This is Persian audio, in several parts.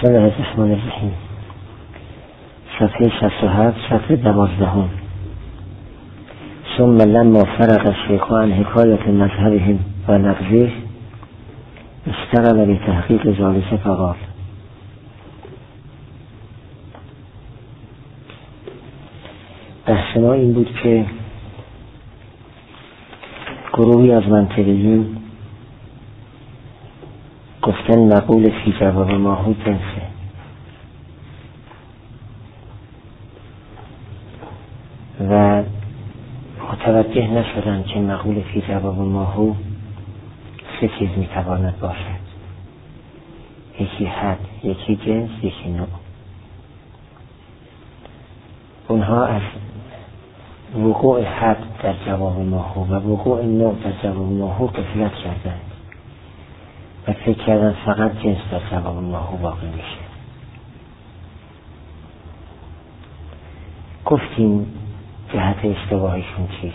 بسم الله الرحمن الرحیم. صفحه 67 صفحه 12. ثم لما فرغ الشیخ عن حکایت مذهبهم و نقضه اشتغل بتحقیق ذلك فقال: بحث ما این بود که گروهی از منطقیین گفتن مقول فی جواب ماهو جنسه و متوجه نشدن که مقول فی جواب ماهو سه چیز میتواند باشد: یکی حد، یکی جنس، یکی نوع. اونها از وقوع حد در جواب ماهو و وقوع نوع در جواب ماهو غفلت کردند و فکر کردن فقط جنس در جواب ماهو واقع میشه. گفتیم جهت اشتباهشون چیست.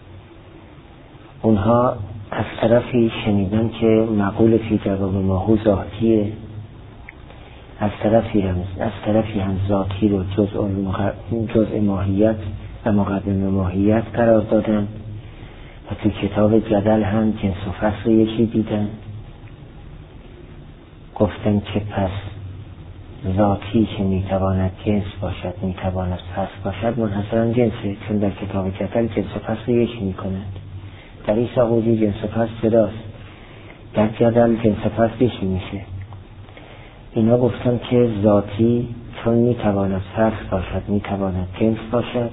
اونها از طرفی شنیدن که مقول فی جواب ماهو ذاتیه، از طرفی هم ذاتی رو جزء ماهیت و مقدم ماهیت قرار دادن و تو کتاب جدل هم جنس و فصل یکی دیدن. گفتن که پس ذاتی که میتواند جنس باشد، میتواند فصل باشد، منحصرا جنسه، چون در کتاب جدل جنس و فصل یکی میکنند. در این ساقوزی جنس و فصل جداست، در جدل جنس و فصل یکی میشه. اینا گفتن که ذاتی چون میتواند فصل باشد، میتواند جنس باشد،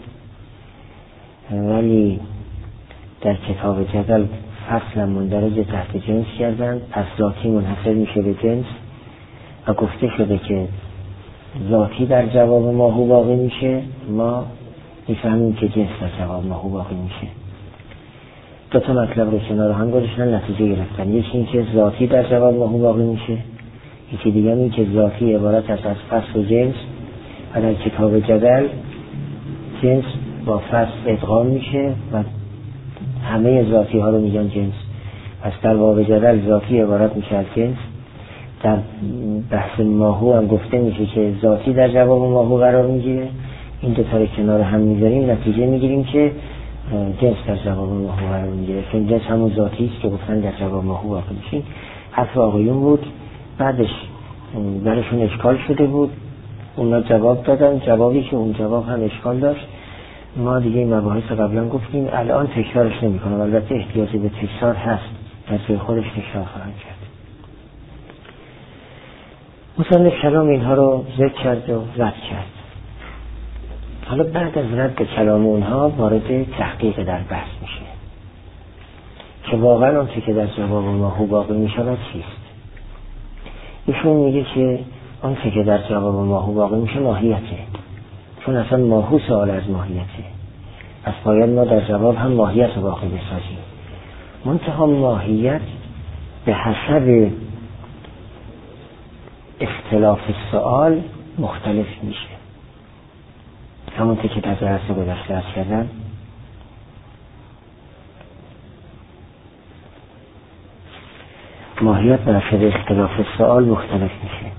ولی در کتاب جدل فصل مندرج تحت جنس کردن، پس ذاتی منحصر میشه به جنس و گفته شده که ذاتی در جواب ماهو واقع میشه، ما میفهمیم که جنس در جواب ماهو واقع میشه. دو تا مطلب رو کنار هم گذاشتن، نتیجه گرفتن. یکی این که ذاتی در جواب ماهو واقع میشه، یکی دیگه این که ذاتی عبارت است از فصل و جنس و در کتاب جدل جنس با فصل ادغام میشه و همه ذاتی ها رو میگن جنس. پس در باب جدل ذاتی عبارت میشه از جنس. در بحث ماهو هم گفته میشه که ذاتی در جواب ماهو قرار میگیره. این دو تا رو کنار هم میذاریم، نتیجه میگیریم که جنس در جواب ماهو قرار میگیره، چون جنس همون ذاتی است که گفتن در جواب ماهو واقع میشه. حرف آقایون بود. بعدش برشون اشکال شده بود، اونا جواب دادن، جوابی که اون جواب هم اشکال داشت. ما دیگه این مباحث قبلا گفتیم، الان تکرارش نمی کنم، البته احتیاجی به تکرار هست، در جای خودش تکرار خواهم کرد. مصنف کلام اینها رو ذکر کرد و رد کرد. حالا بعد از رد کلام اونها وارد تحقیق در بحث میشه که واقعا اون که در جواب ماهو واقع میشه چیست. ایشون میگه که اون که در جواب ماهو واقع میشه ماهیته، چون اصلا ماهو سوال از ماهیته، پس باید ما در جواب هم ماهیت واقع بسازیم. منتها ماهیت به حسب اختلاف السؤال مختلف میشه. همونطور که در جلسه گذشته عرض کردم، ماهیت به حسب اختلاف السؤال مختلف میشه.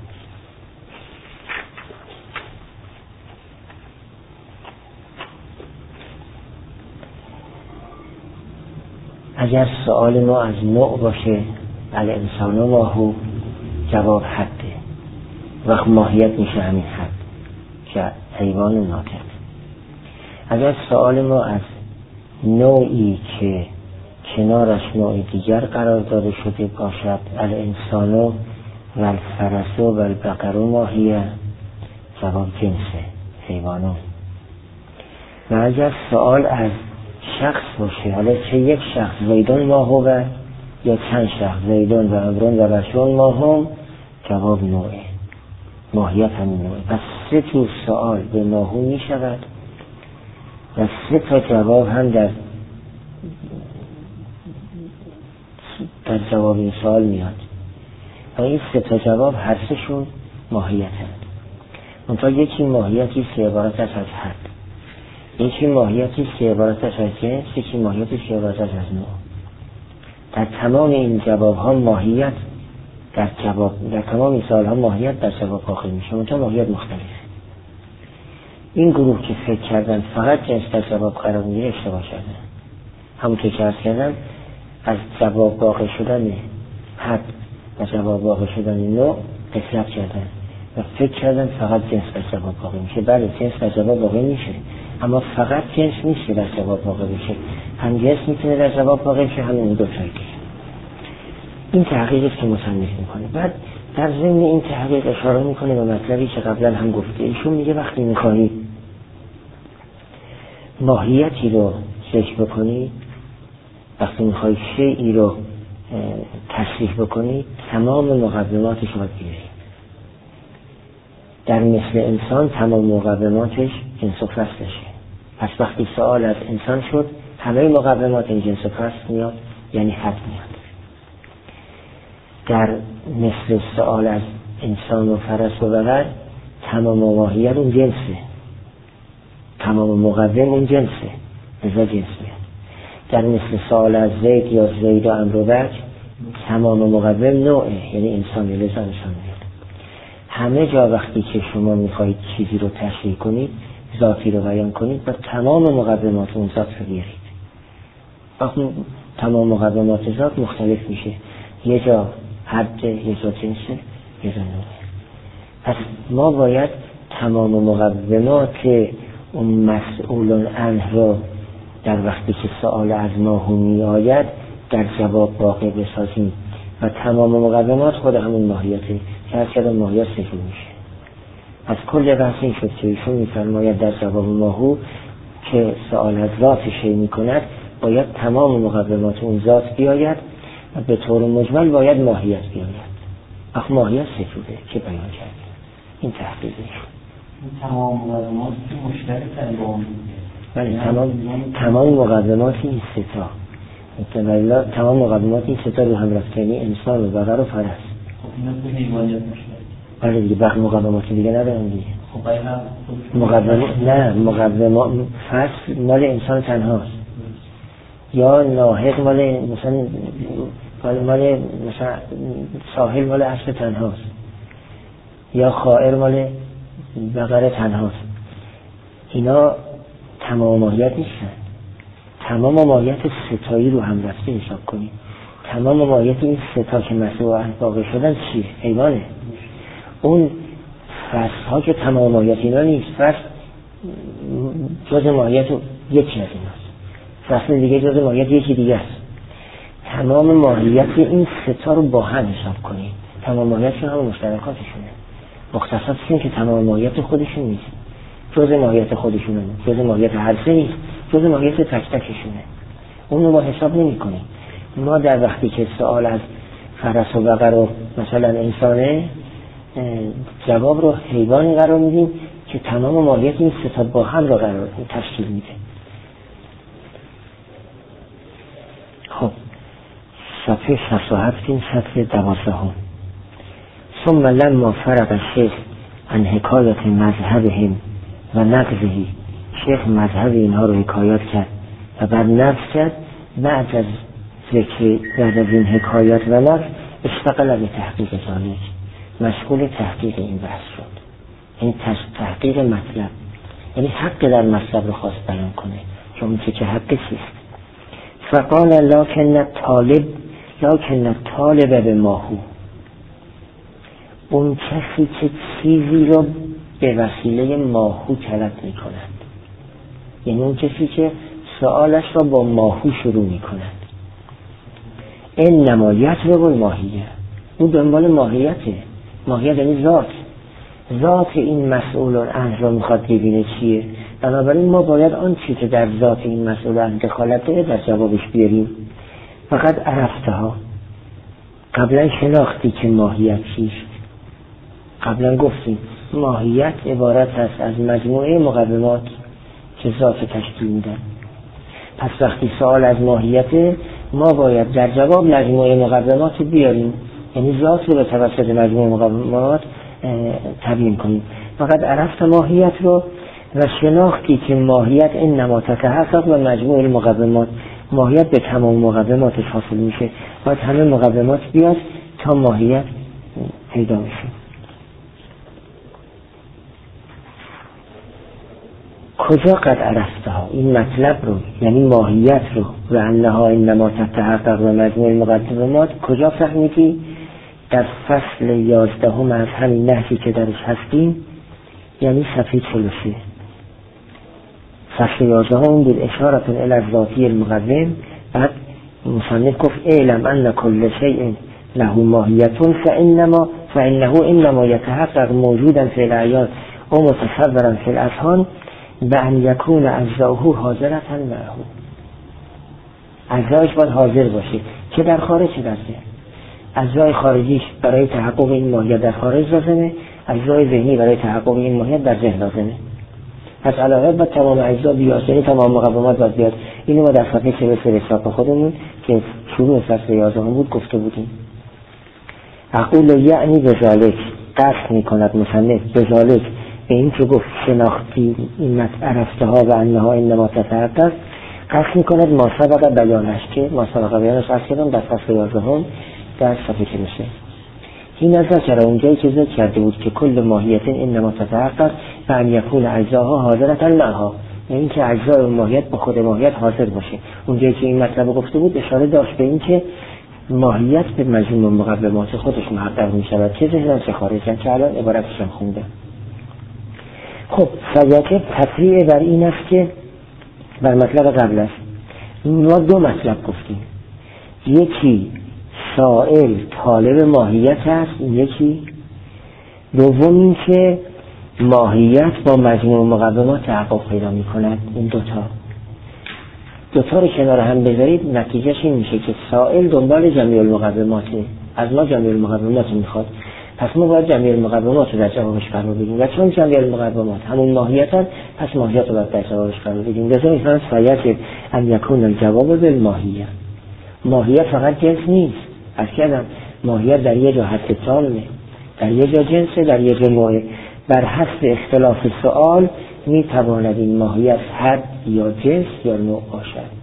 اگر سؤال ما از نوع باشه، الانسان و ماهو، جواب حده، وقت ماهیت میشه همین حد که حیوان ناطق. اگر سؤال ما از نوعی که کنارش نوع دیگر قرار داده شده باشد، الانسان و الفرس و البقر و ماهیه، جواب جنسه، حیوانو. و اگر سؤال از شخص باشه، حالا چه یک شخص زیدون ماهو یا چند شخص زیدون و عمرون و بشون ماهو، جواب نوعه، ماهیت همین نوعه. پس سه جور سؤال به ماهو می شود و سه تا جواب هم در جواب این سؤال میاد و این سه تا جواب هر سهشون ماهیت هست. منتها یکی ماهیتی که عبارت است از حد، یکی ماهیتی که عبارت است از جنس، یکی ماهیتی که عبارت است از نوع. در تمام این جواب ها ماهیت در تمام این سالها ماهیت در جواب واقع میشه، منتها ماهیت مختلف. این گروه که فکر کردن فقط جنس در جواب قرار میگیره اشتباه کردن. همونطور که عرض کردم از جواب واقع شدن حد و جواب واقع شدن نوع قسمت کردن و فکر کردن فقط جنس در جواب واقع میشه. بله جنس در جواب واقع میشه، اما فقط جنس نیست در جواب واقع میشه، هم جنس میتونه در جواب واقع میشه، همین دو تایی. این تحقیقی که مصنف میکنه. بعد در ضمن این تحقیق اشاره میکنه به مطلبی که قبلا هم گفته. ایشون میگه وقتی میخواهی ماهیتی رو ذکر بکنی، وقتی میخوای شیئی رو تصریح بکنی، تمام مقدماتش رو باید بیاری. در مثل انسان تمام مقدماتش جنس و فصلشه. پس وقتی سوال از انسان شد همه مقدمات این جنس و فصل میاد، یعنی حد میاد. در مثل سوال از انسان و فرس و بقر تمام ماهیت اون جنسه، تمام مقدم اون جنسه، ازا جنس میاد. در مثل سوال از زید یا زید و امر و بک تمام مقدم نوعه، یعنی انسان، لذا انسان میاد. همه جا وقتی که شما میخواهید چیزی رو تشریح کنید، ذاتی رو بیان کنید، با تمام مقدمات اون ذات رو بیارید. وقتی تمام مقدمات ذات مختلف میشه، یه جا حد، یه جا جنسه، یه جا نوعه. پس ما باید تمام مقدمات اون مسئول عنه رو در وقتی که سوال از ما می آید در جواب واقع بسازیم و تمام مقدمات خود همون ماهیته که هر کدام ماهیت صفر میشه. از کل بحث این شد که ایشون میفرماید در جواب ماهو که سوال از ذات شیء میکند باید تمام مقدمات اون ذات بیاید و به طور مجمل باید ماهیت بیاید. اخ ماهیت صفره که بیان کردیم. این تحقیق شد. تمام مقدمات مشترک با اون بله تمام مقدمات این سه تا تمام مقدمات این سه تا رو هم رفت، یعنی انسان و بقر و فرس. خب اینا تو حیوانیت مشترک. بله دیگه بقیه مقدمات دیگه ندارن دیگه. خب اینا مقدمات فرس مال انسان تنهاست، یا ناهق مال مثلا ساحل مال اسب تنهاست، یا خائر مال بقره تنهاست. اینا تمام ماهیت نیستن. تمام ماهیت ستایی رو هم رفته حساب کنیم. تمام ماهیت این ستا که مسئول واقع شدن چیه؟ حیوانه. اون فصل ها که تمام ماهیت اینا نیست. فصل جز ماهیت یکی از ایناست، فصل دیگه جز ماهیت یکی دیگه است. تمام ماهیت این ستا رو با هم حساب کنیم. تمام ماهیتشون هم مشترکاتشونه، مختصاتشون که تمام ماهیت خودشون نیست، جز ماهیت خودشونه، جز ماهیت هر سه نیست، جز ماهیت تک تکشونه. اون رو با حساب نمی کنیم. ما در وقتی که سوال از فرس و بقر و مثلا انسانه، جواب رو حیوانی قرار میدیم که تمام ماهیت این سه تا با هم رو قرار تشکیل میده. خب صفحه 67 این صفحه 12. ثم لما فرق الشیخ عن حکایت مذهبهم و نقضه، شیخ مذهب اینها رو حکایت کرد و بعد نقض کرد. بعد از این حکایت و نقض اشتغل به تحقیق ذالک، مشغول تحقیق این بحث شد. این تحقیق مطلب، یعنی حق در مطلب رو خواست بیان کنه، چون که حق چیست. فقال لکن طالب به ماهو، اون کسی که چیزی رو به وسیله ماهو طلب می کند، یعنی اون کسی که سوالش را با ماهو شروع می کند. این نمایت رو ماهیه، اون دنبال ماهیته. ماهیت یعنی ذات این مسئول عنه را میخواد ببینه چیه. بنابراین ما باید آن چی که در ذات این مسئول عنه دخالت داره در جوابش بیاریم. فقط عرفتها، قبلا شناختی که ماهیت چیست. قبلا گفتیم ماهیت عبارت است از مجموعه مقدمات که ذات تشکیل میدن. پس وقتی سوال از ماهیت، ما باید در جواب مجموعه مقدمات بیاریم، یعنی ذات رو به توسط مجموعه مقدمات تبیین کنیم. فقط عرفت ماهیت رو و شناختی که ماهیت این نما تتحقق و مجموعه مقدمات، ماهیت به تمام مقدماتش حاصل میشه. باید همه مقدمات بیاد تا ماهیت پیدا میشه. کجا قد عرفتها این مطلب رو، یعنی ماهیت رو، و انها انما تتحقق و مجموع المقدمات، کجا فهمیدی؟ در فصل 11 از همین نهجی که درش هستیم، یعنی صفحه 43. فصل 11 اون بود اشارت الی الذاتی المقدم. بعد مصنف گفت اعلم ان کل شیء له ماهیت فانه انما یتحقق موجودا فی الاعیان و متصورا فی الاذهان به ان یکون اجزاؤه حاضرة معه. اجزایش باید حاضر باشه، چه در خارج چه در ذهن. اجزای خارجیش برای تحقق این ماهیت در خارج لازمه، اجزای ذهنی برای تحقق این ماهیت در ذهن لازمه. پس علاوه بر تمام اجزا بیاد، یعنی تمام مقومات باید بیاد. اینو ما در صفحه 43 حساب خودمون که شروع فصل 11 بود گفته بودیم. اقول یعنی بذالک، قصد میکند مصنف بذالک، به این که گفت شناختی این عرفتها و انها انما تتحقق، قصد میکند ما سبق بیانش، که ما سبق بیانش عرض کردم در فصل 11 در صفحه 43. این از ذکر اونجایی که ذکر کرده بود که کل ماهیت انما تتحقق و ان یکون اجزاها حاضرة لها، یعنی که اجزای ماهیت با خود ماهیت حاضر باشه. اونجایی که این مطلب گفته بود اشاره داشت به این که ماهیت به مجموع مقدمات خودش محقق می شود، چه ذهن چه خارجن، که الان عبارتشون خوندم. خب فضیلت تفریع بر این است که بر مطلب قبل است. ما دو مطلب گفتیم، یکی سائل طالب ماهیت است، یکی دوم این که ماهیت با مجموع مقدمات تحقق پیدا می کند. این دوتا رو کنار هم بذارید نتیجهش این میشه که سائل دنبال جمیع المقدماته، از ما جمیع المقدمات میخواد، پس ما باید جمیع المقدمات رو در جوابش قرار بدیم و چون جمیع المقدمات همون ماهیتن، پس ماهیت رو باید در جوابش قرار بدیم. لذا میفرماید فیجب ان یکون الجواب بالماهیه. ماهیت فقط جنس نیست، از کردم ماهیت در یه جا حد تامه، در یه جا جنسه، در یه جا نوعه. بر حسب اختلاف سؤال می تواند این ماهیت حد یا جنس یا نوع باشد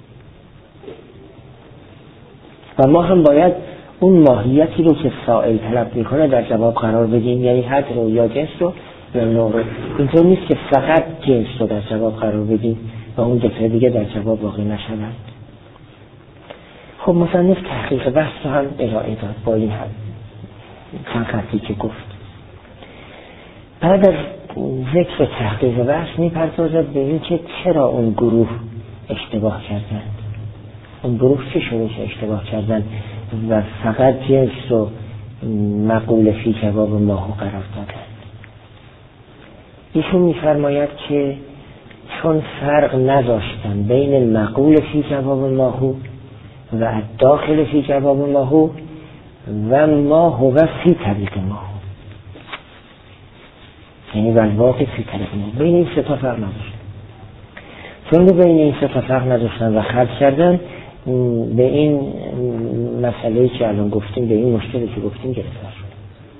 و ما هم باید اون ماهیتی رو که سائل طلب میکنه در جواب قرار بدیم، یعنی حد رو یا جنس رو یا نوع رو. اینطور نیست که فقط جنس رو در جواب قرار بدیم و اون دفعه دیگه در جواب واقع نشوند. خب مصنف تحقیق بحث رو هم ارائه داد با این هم چند خطی که گفت. بعد از ذکر تحقیق بحث میپردازد به این که چرا اون گروه اشتباه کردند، اون گروه چه شدش اشتباه کردند و فقط جنس رو مقول فی جواب ماهو قرار دادند. ایشون میفرماید که چون فرق نداشتن بین مقول فی جواب ماهو و داخل فی جواب ماهو و ما هو فی طریق ماهو، یعنی والواقع فی طریق ماهو، بین این سه تا فرق نداشتن. چون بین این سه تا فرق نداشتن و خلط کردن، به این مسئله‌ای که الان گفتیم، به این مشکلی که گفتیم گرفتار شد.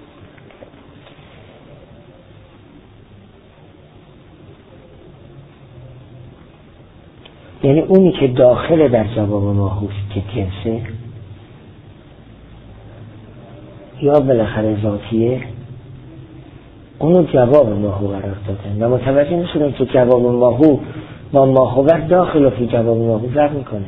یعنی اونی که داخل در جواب ماهوست که جنسه یا بالاخره ذاتیه، اونو جواب ماهو قرار دادن و متوجه نشدن که جواب ماهو با ماهو داخل و فی جواب ماهو فرق میکنه.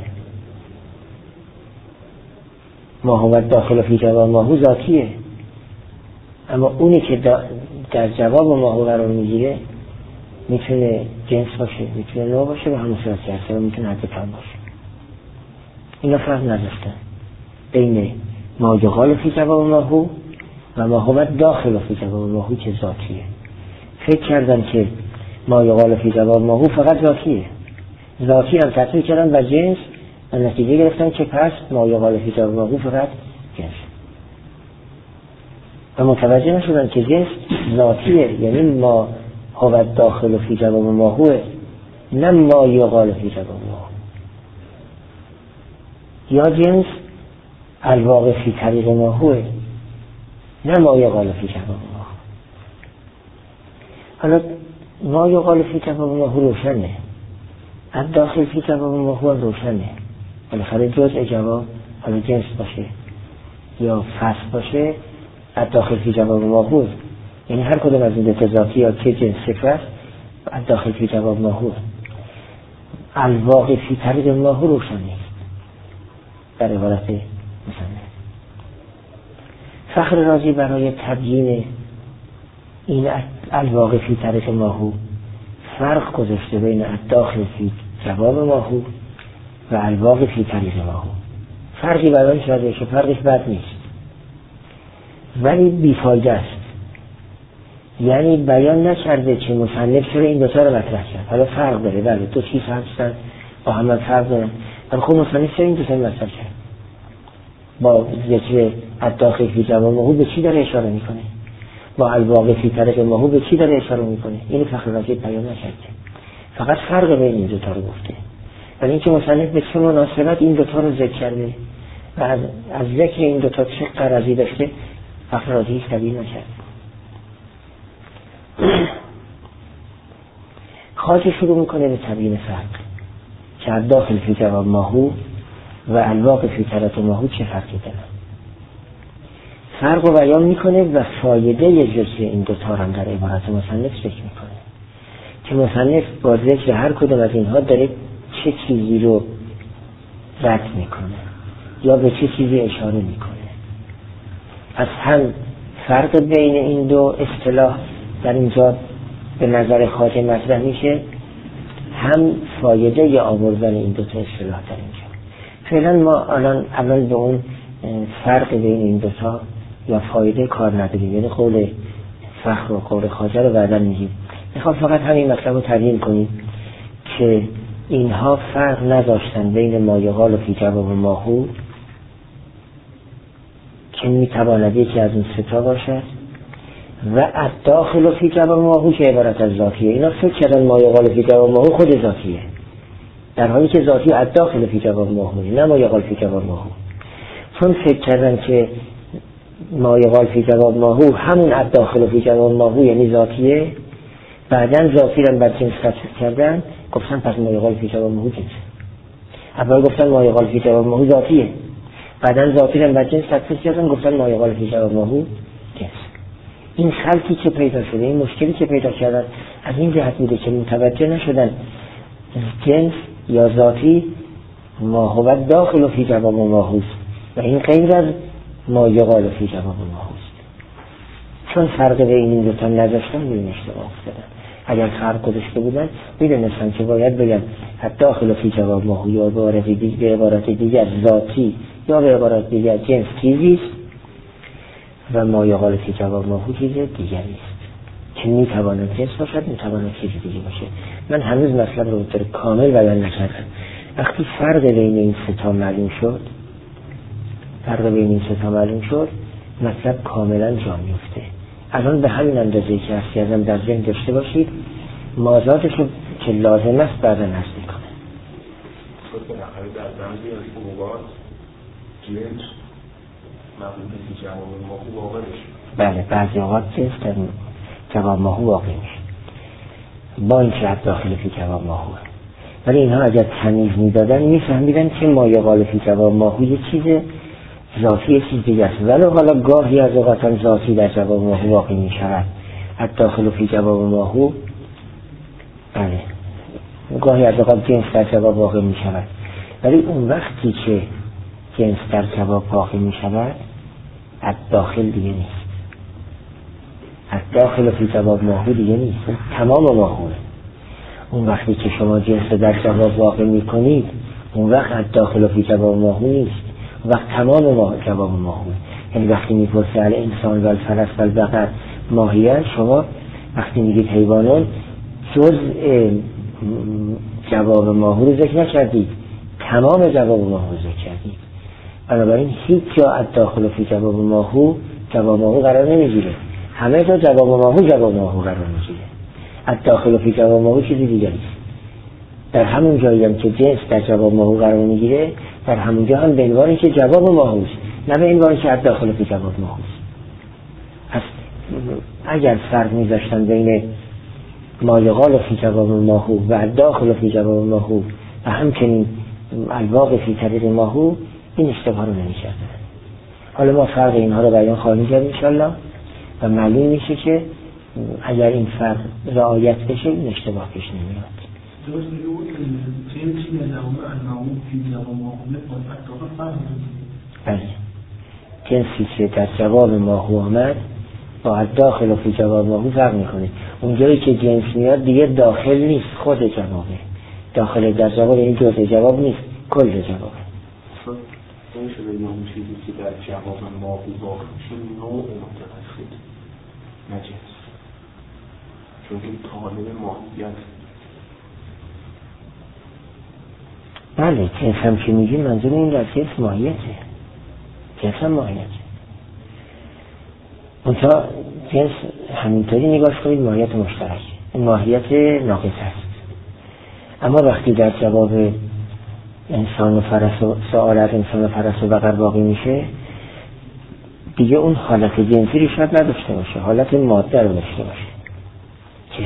ماهو داخل و فی جواب ماهو ذاتیه، اما اونی که در جواب ماهو قرار میگیره میتونه جنس باشه، میتونه نوع باشه و همون صورت هسته و میتونه حد کم باشه. اینا فرق نداشتن بین ما یقال فی جواب ماهو و ما هو داخل فی جواب ماهو که ذاتیه. فکر کردن که ما یقال فی جواب ماهو فقط ذاتیه، ذاتی هم تطبیق کردن و جنس و نتیجه گرفتن که پس ما یقال فی جواب ماهو فقط جنس و متوجه نشدن که جنس ذاتیه، یعنی ما هو داخل فی جواب ماهوه، نه ما یقال فی جواب ماهو. یا جنس الواقع فی طریق ماهوه، نه ما یقال فی جواب ماهو. حالا ما یقال فی جواب ماهو روشنه، از داخل فی جواب ماهو هم روشنه. بالاخره جزء جواب حالا جنس باشه یا فصل باشه الداخل فی جواب ماهو، یعنی هر کدوم از این دو ذاتی یا که جنس صفت الداخل فی جواب ماهو. الواقع فی طریق ماهو روشن نیست در عبارت مصنف. فخر رازی برای تبیین این الواقع فی طریق ماهو فرق گذاشته بین الداخل فی جواب ماهو و الواقع فی طریق ماهو. فرقی بیان شده که فرقش بد نیست ولی بیفایده است، یعنی بیان نکرده که مصنف چرا این دوتا رو مطرح کرد. حالا فرق داره، بله دو چیز هستن با هم فرق دارن، ولی خب مصنف چرا این دوتا رو مطرح کرد؟ با ذکر الداخل فی جواب ماهو به چی داره اشاره میکنه؟ با الواقع فی طریق ماهو به چی داره اشاره میکنه؟ اینو فخر رازی بیان نکرده، فقط فرق بین این دوتا رو گفته. ولی اینکه مصنف به چه مناسبت این دوتا رو ذکر کرده و از ذکر این دوتا چه غرضی داشته فخر رازی تبیین نکرد. خواجه شروع میکنه به تبیین فرق که الداخل فی جواب ماهو و الواقع فی طریق ماهو چه فرقی دارن. فرق رو بیان میکنه و فایده ذکر این دوتا هم در عبارت مصنف ذکر میکنه که مصنف با ذکر هر کدوم از اینها داره چه چیزی رو رد میکنه یا به چه چیزی اشاره میکنه. از هم فرق بین این دو اصطلاح در اینجا به نظر خواجه مطرح میشه، هم فایده یا آوردن این دو تا اصطلاح در اینجا. فعلا ما الان اول به اون فرق بین این دو تا یا فایده کار نداریم، یعنی قول فخر و قول خواجه رو بعدا میگیم. میخوام فقط همین مطلب رو تبیین کنیم که اینها فرق نداشتن بین ما یقال فی جواب ماهو که میتواند یکی از این ستا باشد و الداخل فی جواب ماهو که عبارت از ذاتیه. اینا فکر کردن ما یقال فی جواب ماهو خود ذاتیه، در حالی که ذاتی الداخل فی جواب ماهو نه ما یقال فی جواب ماهو. چون فکر کردن که ما یقال فی جواب ماهو همون الداخل فی جواب ماهو یعنی ذاتیه، بعدن ذاتی رو بر جنس تفسیر کردن، گفتن پس ما یقال فی جواب ماهو جنس. اول گفتن ما یقال فی جواب ماهو ذاتیه، بعدن ذاتی رو بر جنس تفسیر کردن، گفتن ما یقال فی جواب ماهو جنس. این خلطی که پیدا شده، این مشکلی که پیدا کردن از این جهت بوده که متوجه نشدن جنس یا ذاتی ما هو داخل فی جواب ماهوست و این غیر از ما یقال فی جواب ماهوست. چون فرق بین این دو تا نذاشتن به این اشتباه افتادن. اگر فرق گذاشته بودن میدونستن که باید بگن داخل فی جواب ماهو یا به عبارت دیگر ذاتی یا به عبارت دیگر جنس چیزیست و ما یقال فی جواب ماهو چیز دیگری است که میتواند جنس باشد، میتواند چیز دیگه باشه. من هنوز مطلب رو به طور کامل بیان نکردم. وقتی فرق بین این سه تا معلوم شد مطلب کاملا جا میفته. الان به همین اندازه‌ای که عرض کردم در ذهن داشته باشید، مازادش رو که لازم است بعدا نصب میکنه. خود بالاخره در بعضی از موقعات جنس مقبول فی جواب ماهو واقع میشه. بله بعضی اوقات جنس در جواب ماهو واقع میشه با این که داخل فی جواب ماهو. ولی اینها اگر تمیز میدادن میفهمیدن که ما یقال فی جواب ماهو یه چیز ذاتی، یه چیز دیگه است. ولی حالا گاهی از اوقات هم ذاتی در جواب ماهو واقع میشود، الداخل فی جواب ماهو. بله گاهی از اوقات جنس در جواب واقع میشود، ولی اون وقتی که جنس در جواب واقع میشود الداخل دیگه نیست، الداخل فی جواب ماهو دیگه نیست، تمام ماهوه. اون وقتی که شما جنس در جواب واقع میکنید اون وقت الداخل فی جواب ماهو نیست، وقت تمام جواب ماهو. یعنی وقتی میپرسه الانسان و الفرس و البقر ماهیه، شما وقتی میگید حیوانون جزء جواب ماهو رو ذکر نکردید، تمام جواب ماهو رو ذکر کردید. بنابراین هیچ جا الداخل فی جواب ماهو قرار نمیگیره، همه جا جواب ماهو قرار میگیره. الداخل فی جواب ماهو چیزی دیگه نیست. در همون جایی هم که جنس در جواب ماهو قرار میگیره، در همون جا هم به عنوان که جواب ماهوست، نه به عنوان که الداخل فی جواب ماهوست. پس اگر فرق میذاشتن بین ما یقال فی جواب ماهو و الداخل فی جواب ماهو و همچنین الواقع فی طریق ماهو، این اشتباه رو نمی‌کردن. حالا ما فرق اینها رو بیان خواهیم کرد انشالله و معلوم میشه که اگر این فرق رعایت بشه این اشتباه پیش نمیاد. درست میگه جنسی نظام المعمول فی جواب ماهو فرق بله، جنسی که در جواب ماهو آمد با داخل و فی جواب ماهو فرق میکنه. اونجایی که جنس میاد دیگه داخل نیست، خود جوابه. داخل در جواب این جزء جواب نیست، کل جوابه. نمیشه بگیم اون چیزی که در جواب ماهو واقع میشه نوع متوسط نه جنس، چون این طالب ماهیت. بله، جنس هم که میگیم منظور این در جنس ماهیته، جنس هم ماهیته. منتها جنس همینطوری نگاش کنید ماهیت مشترک، این ماهیت ناقص است. اما وقتی در جواب انسان و فرس و سؤال از انسان و فرس و بقر واقع میشه دیگه اون حالت جنسی رو شاید نداشته باشه، حالت ماده رو داشته باشه که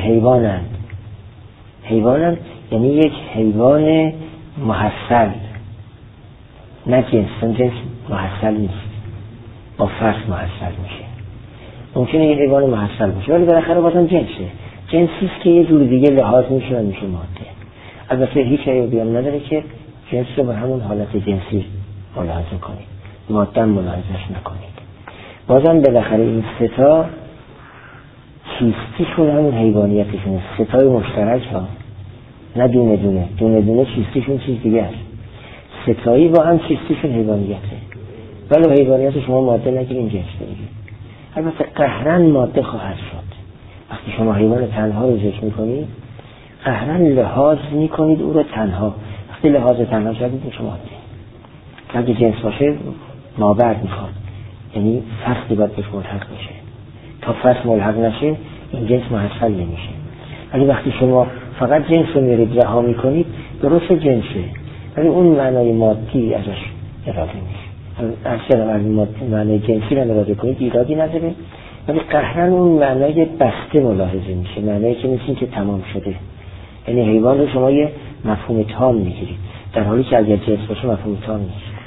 حیوانن یعنی یک حیوان محصل، نه جنس، جنس محصل نیست، با فرس محصل میشه. ممکنه یه حیوان محصل باشه ولی بالاخره بازم جنسه، جنسیست که یه جور دیگه لحاظ میشه و میشه ماده. البته هیچ عیبی هم نداره که جنس رو به همون حالت جنسی ملاحظه کنید، ماده ملاحظهش نکنید. بازم بالاخره این ستا چیستیشون همون حیوانیتشونه، ستای مشترک ها، نه دونه دونه چیستیشون چیز دیگه است. ستایی با هم چیستیشون حیوانیته، ولی حیوانیت شما ماده نگیرین جنس بگیرید. البته قهرن ماده خواهد شد. وقتی شما حیوان تنها رو ذکر میکنید قهرن لحاظ میکنید او رو تنها، وقتی لحاظ تنها شدید میشه ماده. اگه جنس باشه مابعد میخواد، یعنی فصلی باید بهش ملحق بشه، تا فصل ملحق نشه این جنس محصل نمیشه. ولی وقتی شما فقط جنس رو میرید رها میکنید درست جنسه ولی اون معنای مادی ازش اراده میشه. اصلا معنای جنسی رو اراده کنید ایرادی نداره، ولی قهرن اون معنای بسته ملاحظه میشه، معنایی که مثل که تمام شده. یعنی حیوان رو شما یه مفهوم تام میگیرید در حالی که اگر جنس باشه مفهوم تام نیست.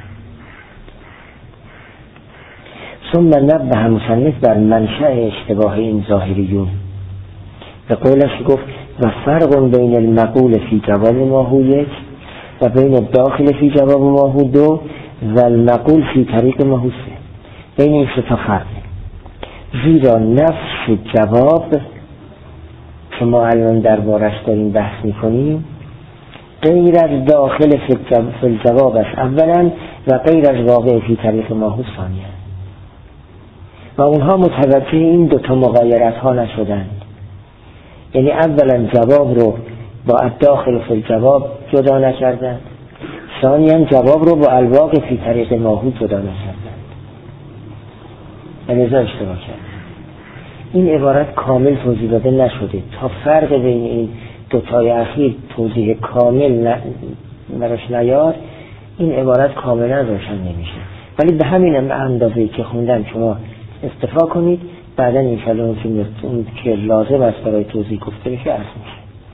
ثم نبه مصنف بر منشأ اشتباه این ظاهریون. به قولش گفت و فرق بین المقول فی جواب ماهو یک و بین الداخل فی جواب ماهو دو و المقول فی طریق ماهو سه. بین این سه تا فرق، زیرا نفس جواب که ما الان دربارش داریم بحث میکنیم غیر از داخل فی الجواب است اولا و غیر از واقع فی طریق ماهو ثانیا، و اونها متوجه این دوتا مغایرت ها نشدند. یعنی اولا جواب رو با الداخل فی الجواب جدا نکردند، ثانیا جواب رو با الواقع فی طریق ماهو جدا نکردند، یعنی ازا اشتباه کرد. این عبارت کامل توضیح داده نشده، تا فرق بین این دوتای اخیر توضیح کامل براش نیاد این عبارت کاملا روشن نمیشه. ولی به همین اندازه‌ای که خوندم شما استفا کنید، بعدا انشاءالله اون که لازم است برای توضیح گفته بشه عرض میشه.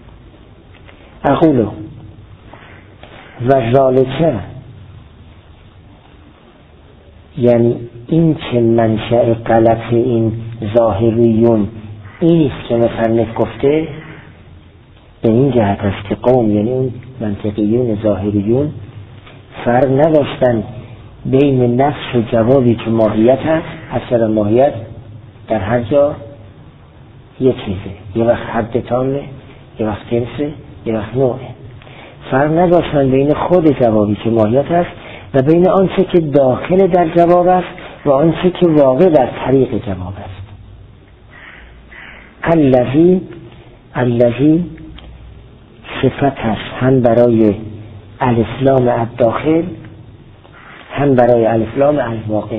اقولو و ذالکه، یعنی این که منشأ غلط این ظاهریون این است که مصنف گفته، به این جهت است که قوم یعنی اون منطقیون ظاهریون فرق نداشتن بین نفس و جوابی که ماهیت هست. اصلا ماهیت در هر جا یه چیزه، یه وقت حد تامه، یه وقت جنسه، یه وقت نوعه. فرق نداشتن بین خود جوابی که ماهیت هست و بین آنچه که داخل در جواب است و آنچه که واقع در طریق جواب است. الذی صفت است هم برای الاسلام الداخل هم برای الاسلام الواقع،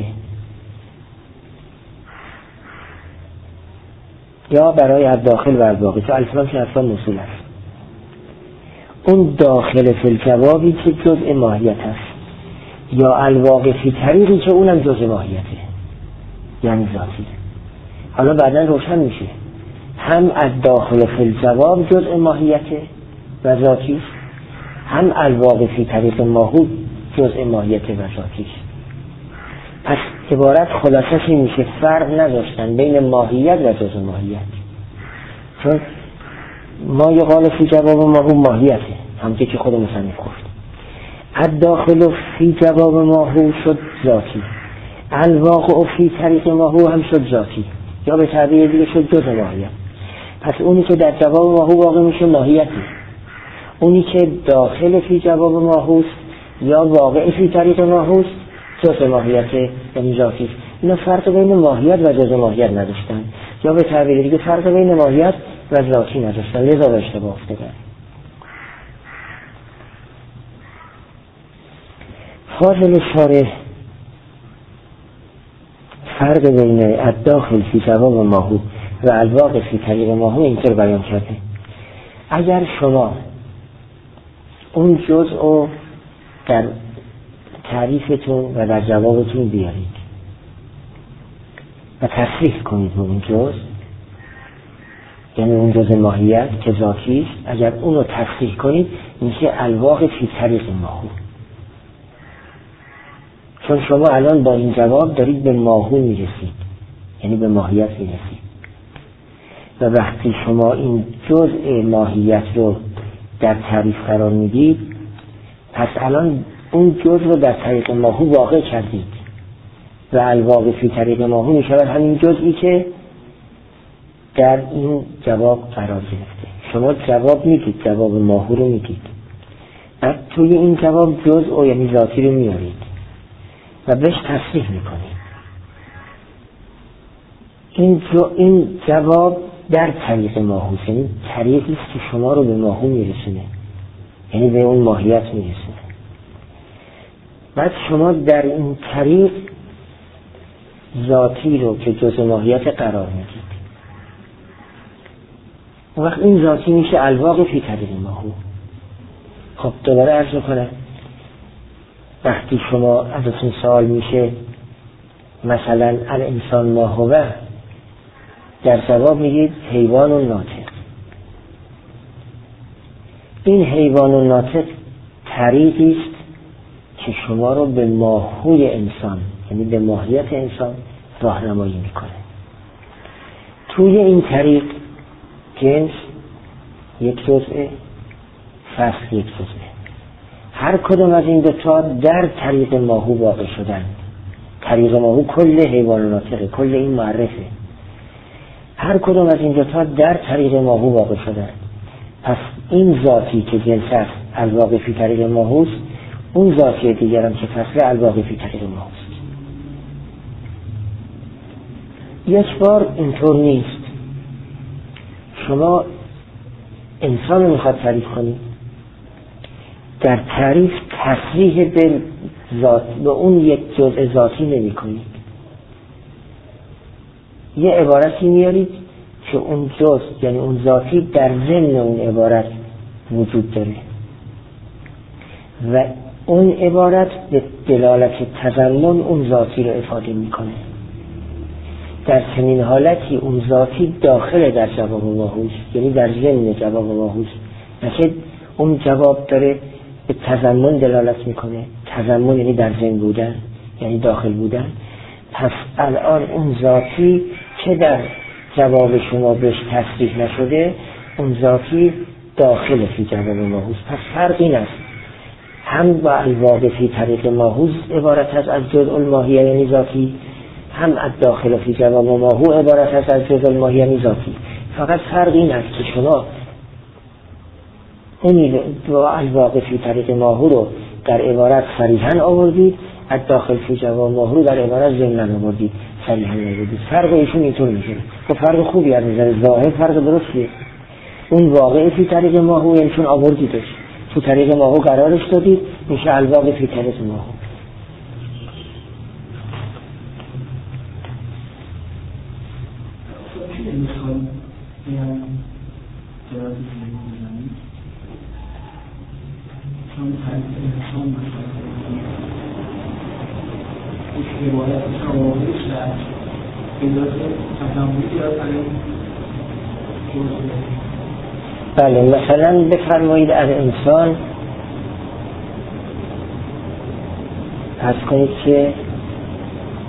یا برای الداخل و الواقع، چون الاسلام که اصلا موصول است. اون داخل فی الجوابی که جزء ماهیت است یا الواقع فی طریقی که اونم جزء ماهیته یعنی ذاتی. حالا بعدا روشن میشه هم الداخل فی الجواب جزء ماهیته و ذاتی، هم الواقع فی طریق ماهو جزء ماهیته و ذاتی. پس عبارت خلاصش این میشه فرق نداشتن بین ماهیت و جز ماهیت، چون ما یقال فی جواب ماهو ماهیته، همونطور که خود مصنف گفت. الداخل فی جواب ماهو شد ذاتی، الواقع فی طریق ماهو هم شد ذاتی، یا به تعبیر دیگه شد جز ماهیت. پس اونی که در جواب ماهو واقع میشه ماهیتی، اونی که داخل فی جواب ماهوست یا واقع فی طریق ماهوست جز ماهیت، یعنی ذاتی. اینا فرق بین ماهیت و جز ماهیت نداشتن، یا به تعبیر دیگه فرق بین ماهیت و ذاتی نداشتن، لذا به اشتباه افتادن. فاضل شارح فرق بین الداخل فی جواب ماهو و الواقع فی طریق ماهو اینطور بیان کرده: اگر شما اون جزء در تعریفتون و در جوابتون بیارید و تصریح کنید به اون جزء، یعنی اون جزء ماهیت که ذاتی است، اگر اون رو تصریح کنید میشه الواقع فی طریق ماهو. چون شما الان با این جواب دارید به ماهو میرسید، یعنی به ماهیت میرسید، و وقتی شما این جزء ماهیت رو در تعریف قرار میدید، پس الان اون جزء رو در طریق ماهو واقع کردید و الواقع فی طریق ماهو میشود همین جزئی که در این جواب قرار گرفته. شما جواب میگید، جواب ماهو رو میگید، بعد توی این جواب جزء یعنی ذاتی رو میارید و بهش تصریح میکنید. این جواب در طریق ماهو، یعنی طریقی است که شما رو به ماهو میرسونه، یعنی به اون ماهیت میرسونه. بعد شما در این طریق ذاتی رو که جزء ماهیت قرار میدید. وقت این ذاتی میشه الواقع فی طریق ماهو. خب دوباره عرض میکنم، وقتی شما ازتون سوال میشه مثلا الانسان ما هو، در جواب میگید حیوان و ناطق. این حیوان و ناطق طریقی است که شما رو به ماهوی انسان، یعنی به ماهیت انسان راهنمایی میکنه. توی این طریق جنس یک جزء، فصل یک جزء. هر کدوم از این دوتا در طریق ماهو واقع شدن. طریق ماهو کل حیوان و ناطقه، کل این معرفه. هر کدوم از این دوتا در طریق ماهو واقع شدن. پس این ذاتی که جنس است الواقع فی طریق ماهوست، اون ذاتی دیگرم که فصل الواقع فی طریق ماهوست. یک بار اینطور نیست. شما انسان رو میخواد تعریف کنید، در تعریف تصریح به ذات به اون یک جزء ذاتی نمی کنید. یه عبارتی میارید که اون جزء یعنی اون ذاتی در ضمن اون عبارت وجود داره و اون عبارت به دلالت تضمن اون ذاتی رو افاده میکنه. در چنین حالتی اون ذاتی داخل در جواب ماهوست، یعنی در ضمن جواب ماهوست، نکه اون جواب داره به تضمن دلالت میکنه. تضمن یعنی در ضمن بودن، یعنی داخل بودن. پس الان اون ذاتی که در جواب شما بهش تصریح نشده، اون ذاتی داخل فی جواب ماهوست. پس فرقی نیست، هم با الواقع فی طریق ماهوست عبارت هست از جزء الماهیه یعنی ذاتی، هم از داخل فی جواب ماهو عبارت هست از جزء الماهیه یعنی ذاتی. فقط فرقی این است که شما اونی با الواقع فی طریق ماهو رو در عبارت صریحاً آوردید، از داخل فی جواب ماهو رو در عبارت ضمناً آوردید، صریحاً آوردید. فرق ایشون اینطور میشه. خب فرق خوبی از نظر ظاهر فرق درستیه. اون واقع فی طریق ماهو یعنی چون آوردیدش تو طریق ماهو قرارش دادید، میشه الواقع فی طریق ماهو. چون انسان یک روایت سوابش در ادازه تضمنی یا بله، مثلا بفرمایید از انسان فرض کنید که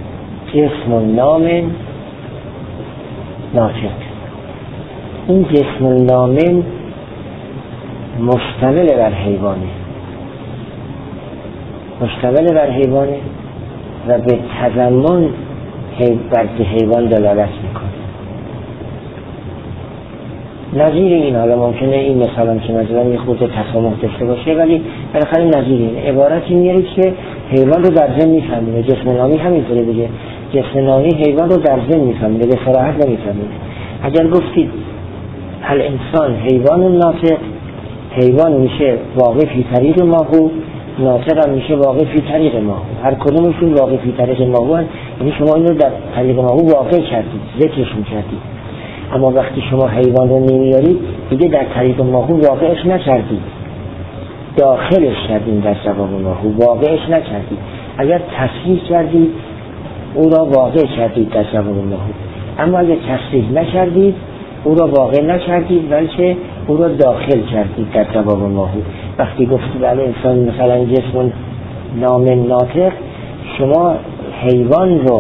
جسم نام ناطق. این جسم نام مشتمل بر حیوانه و به تضمن بر حیوان دلالت میکنه. نظیر این، حالا ممکنه این مثال هم که مثلا یه خورده تسامح داشته باشه، ولی بالاخره نظیر این عبارتی میاره که حیوان رو در ذهن میفهمونه. جسم نامی همینطوره دیگه، جسم نامی حیوان رو در ذهن میفهمونه، به صراحت نمیفهمونه. اگر گفتید الانسان حیوان ناطق، حیوان میشه واقع فی طریق ماهو، ناطق هم میشه واقع فی طریق ماهو. هر کدومشون واقع فی طریق ماهو هست، یعنی شما اینو در طریق ماهو واقع کردید، ذکرشون کردید. اما وقتی شما حیوان رو نمیارید دیگه در طریق ماهو واقعش نکردید، داخلش کردید در جواب ماهو، واقعش نکردید. اگر تصریح کردید او را واقع کردید در جواب ماهو، اما اگر تصریح نکردید او را واقع نکردید، بلکه او را داخل کردید در جواب ماهو. وقتی گفتید بله انسان مثلا جسم نام ناطق، شما حیوان رو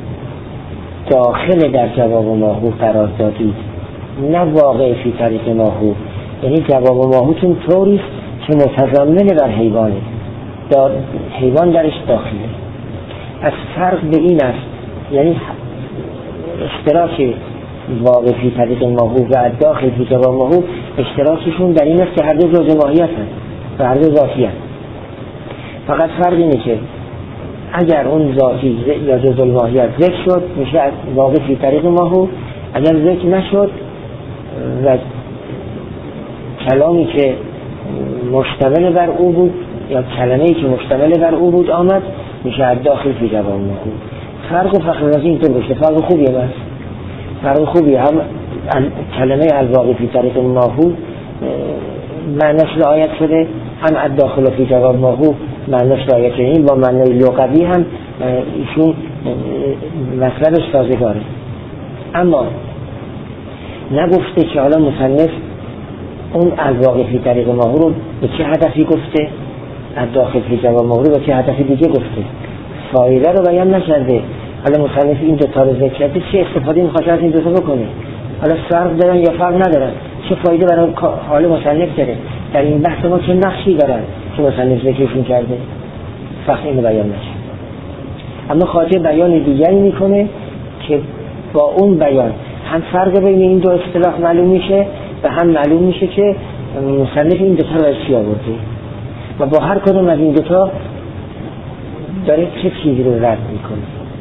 داخل در جواب ماهو قرار دادید، نه واقع فی طریق ماهو. یعنی جواب ماهوتون طوریست که متضمن بر حیوانه، حیوان درش داخله. از فرق به این است، یعنی اشتراک واقع فی طریق ماهو و داخل فی جواب ماهو، اشتراکشون در این است که هر دو جزء ماهیت هست و هر دو ذاتی هست. فقط فرق اینه که اگر اون ذاتی یا جزء الماهیت ذکر شد میشه واقع فی طریق ماهو، اگر ذکر نشد و کلامی که مشتمل بر او بود یا کلمه‌ای که مشتمل بر او بود آمد میشه داخل فی جواب ماهو. فرق و فخر رازی اینطور باشه، فرق خوبیه، بس فرق خوبیه. هم کلمه الواقع فی طریق ماهو معناش رعایت شده، هم الداخل فی جواب ماهو معناش رعایت شده. این با معنای لغوی هم ایشون مطلبش سازگاره. اما نگفته که حالا مصنف اون الواقع فی طریق ماهو رو به چه هدفی گفته، الداخل فی جواب ماهو رو به چه هدفی دیگه گفته، فایده رو بیان نکرده. حالا مصنف این دوتا رو ذکر کرده، چه استفاده میخواد از این دوتا بکنه؟ حالا فرق دارن یا فرق ندارن؟ چه فایده برای حال مصنف داره؟ در این بحث ما چه نقشی دارن که مصنف ذکرشون کرده؟ فقط اینو بیان نشه. اما خاطر بیان دیگری میکنه که با اون بیان هم فرق بین این دو اصطلاح معلوم میشه و هم معلوم میشه که مصنف این دوتا رو از چی آورده و با هر کدوم از این دوتا داره چه چیزی رو رد میکنه.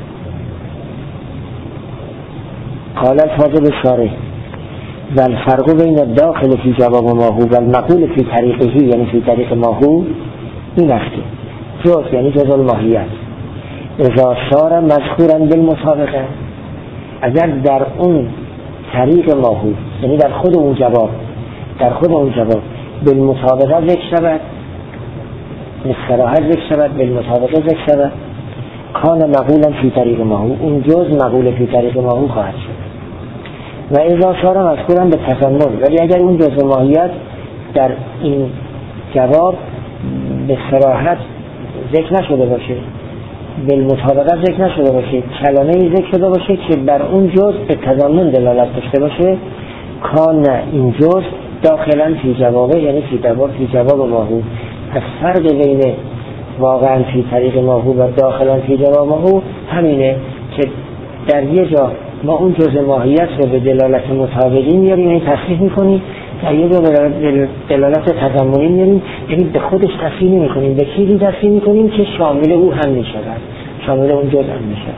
قال الفاضل الشارح و الفرق بین الداخل فی جواب ماهو و المقول فی طریقه، یعنی فی طریق ماهو، این است که جز یعنی جز الماهیت اذا صار مذکورا بالمطابقه، اگر در اون طریق ماهو یعنی در خود اون جواب بالمطابقه ذکر شود، مصطلحات ذکر شود، بالمطابقه ذکر شود، کان مقولا فی طریق ماهو، اون جز مقول فی طریق ماهو خواهد شد. و اذا صار مذکورا به تضمن، ولی اگر اون جزء ماهیت در این جواب به صراحت ذکر نشده باشه، بالمطابقه ذکر نشده باشه، کلمه‌ای ذکر شده باشه که بر اون جزء به تضمن دلالت داشته باشه، کان این جزء داخلا فی جوابه، یعنی فی جواب ماهو. از فرق بین واقعا فی طریق ماهو و داخلا فی جواب ماهو همینه که در یه جا ما اون جزء ماهیت رو به دلالت مطابقی میاریم، یعنی تصریح میکنیم، در یه جا به دلالت تضمنی میاریم، یعنی به خودش تصریح نمیکنیم، به چیزی تصریح میکنیم که شامل او هم میشود، شامل اون جزء هم میشود.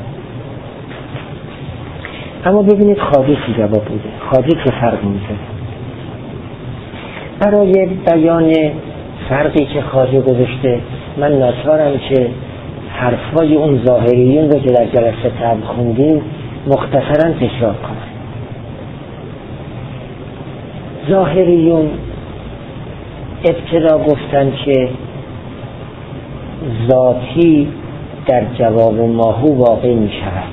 اما ببینید خواجه چی جواب بوده، خواجه چه فرق میزنه. برای بیان فرقی که خواجه گذاشته من ناچارم که حرفای اون ظاهریین رو که در جلسه قبل خوندیم مختصرا تکرار کنم. ظاهریون ابتدا گفتن که ذاتی در جواب ماهو واقع می شود،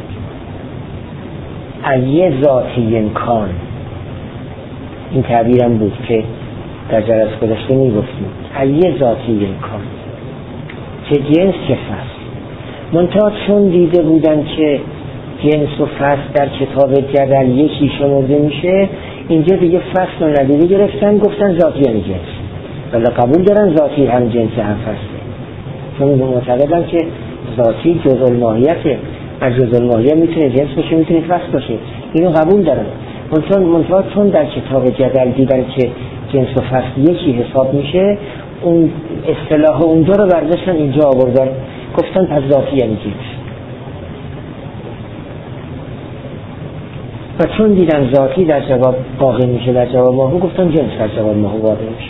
ایه ذاتی امکان، این تعبیرم بود که در جلسه گذشته می گفتیم، ایه ذاتی امکان، چه جنس چه فصل، منتها چون دیده بودن که جنس و فصل در کتاب جدل یکی شمرده میشه، اینجا دیگه فصل و ندیده گرفتن، گفتن ذاتی یعنی جنس، ولی قبول دارن ذاتی هم جنس هم فصله، چون معتقدن که ذاتی جزء الماهیته، از جزء الماهیت میتونه جنس باشه میتونه فصل باشه، اینو قبول دارن. منتها چون در کتاب جدل دیدن که جنس و فصل یکی حساب میشه، اون اصطلاح اونجا رو برداشتن اینجا آوردن، گفتن پس ذاتی یعنی جنس. و چون دیدن ذاتی در جواب واقع میشه در جواب ماهو، گفتن جنس در جواب ماهو واقع میشه.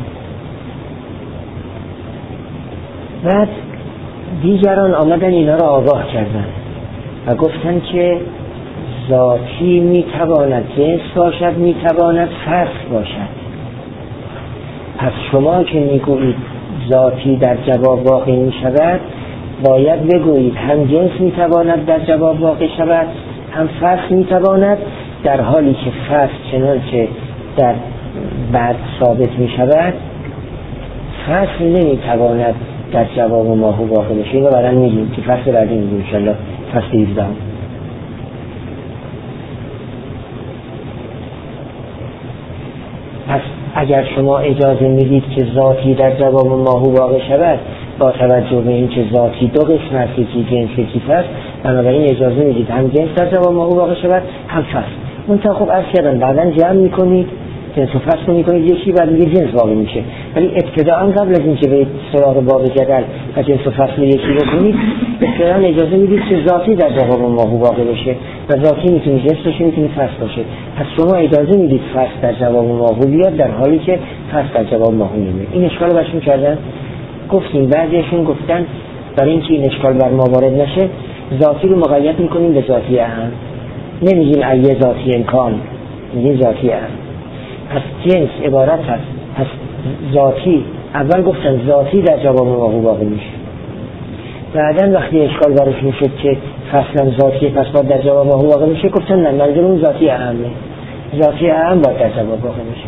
بعد دیگران آمدن اینا را آگاه کردن و گفتن که ذاتی میتواند جنس باشد، میتواند فصل باشد. پس شما که میگویید ذاتی در جواب واقع میشود، باید بگویید هم جنس میتواند در جواب واقع شود، هم فصل میتواند، در حالی که فصل چنانچه در بعد ثابت میشود، فصل نمیتواند در جواب ماهو واقع بشه. اینو بعداً میگیم که فصل بعدی میگیم انشاءالله، فصل 17. پس اگر شما اجازه میدید که ذاتی در جواب ماهو واقع شود، با توجه به این که ذاتی دو قسم است، یکی جنس یکی فصل، بنابراین اجازه میدید هم جنس در جواب ماهو واقع شود هم فصل. منتها خب عرض کردم بعداً جمع میکنید، جنس و فصل میکنید یکی، بعد میگه جنس واقع میشه. ولی ابتداءً قبل از اینکه به سراغ باب جدل و جنس و فصل یکی بکنید، ابتداءً اجازه میدید که ذاتی در جواب ماهو واقع بشه و ذاتی میتونه جنس باشه میتونه فصل باشه. پس شما اجازه میدید فصل در جواب ماهو بیاد در حالی که فصل در جواب ماهو نمیاد. این اشکال برشون کردن. گفتیم بعضیشون گفتن برای اینکه این اشکال بر ما وارد نشه، ذاتی رو مقید میکنیم به ذاتی اهم، نمیگیم ایه ذاتی امکان، میگیم ذاتی اهم. پس جنس عبارت هست، پس ذاتی، اول گفتن ذاتی در جواب ماهو واقع میشه، بعدن وقتی اشکال برش میشد که فصلا ذاتی پس باید در جواب ماهو واقع میشه، گفتن نه، منظورم ذاتی اهمه، ذاتی اهم باید در جواب واقع میشه.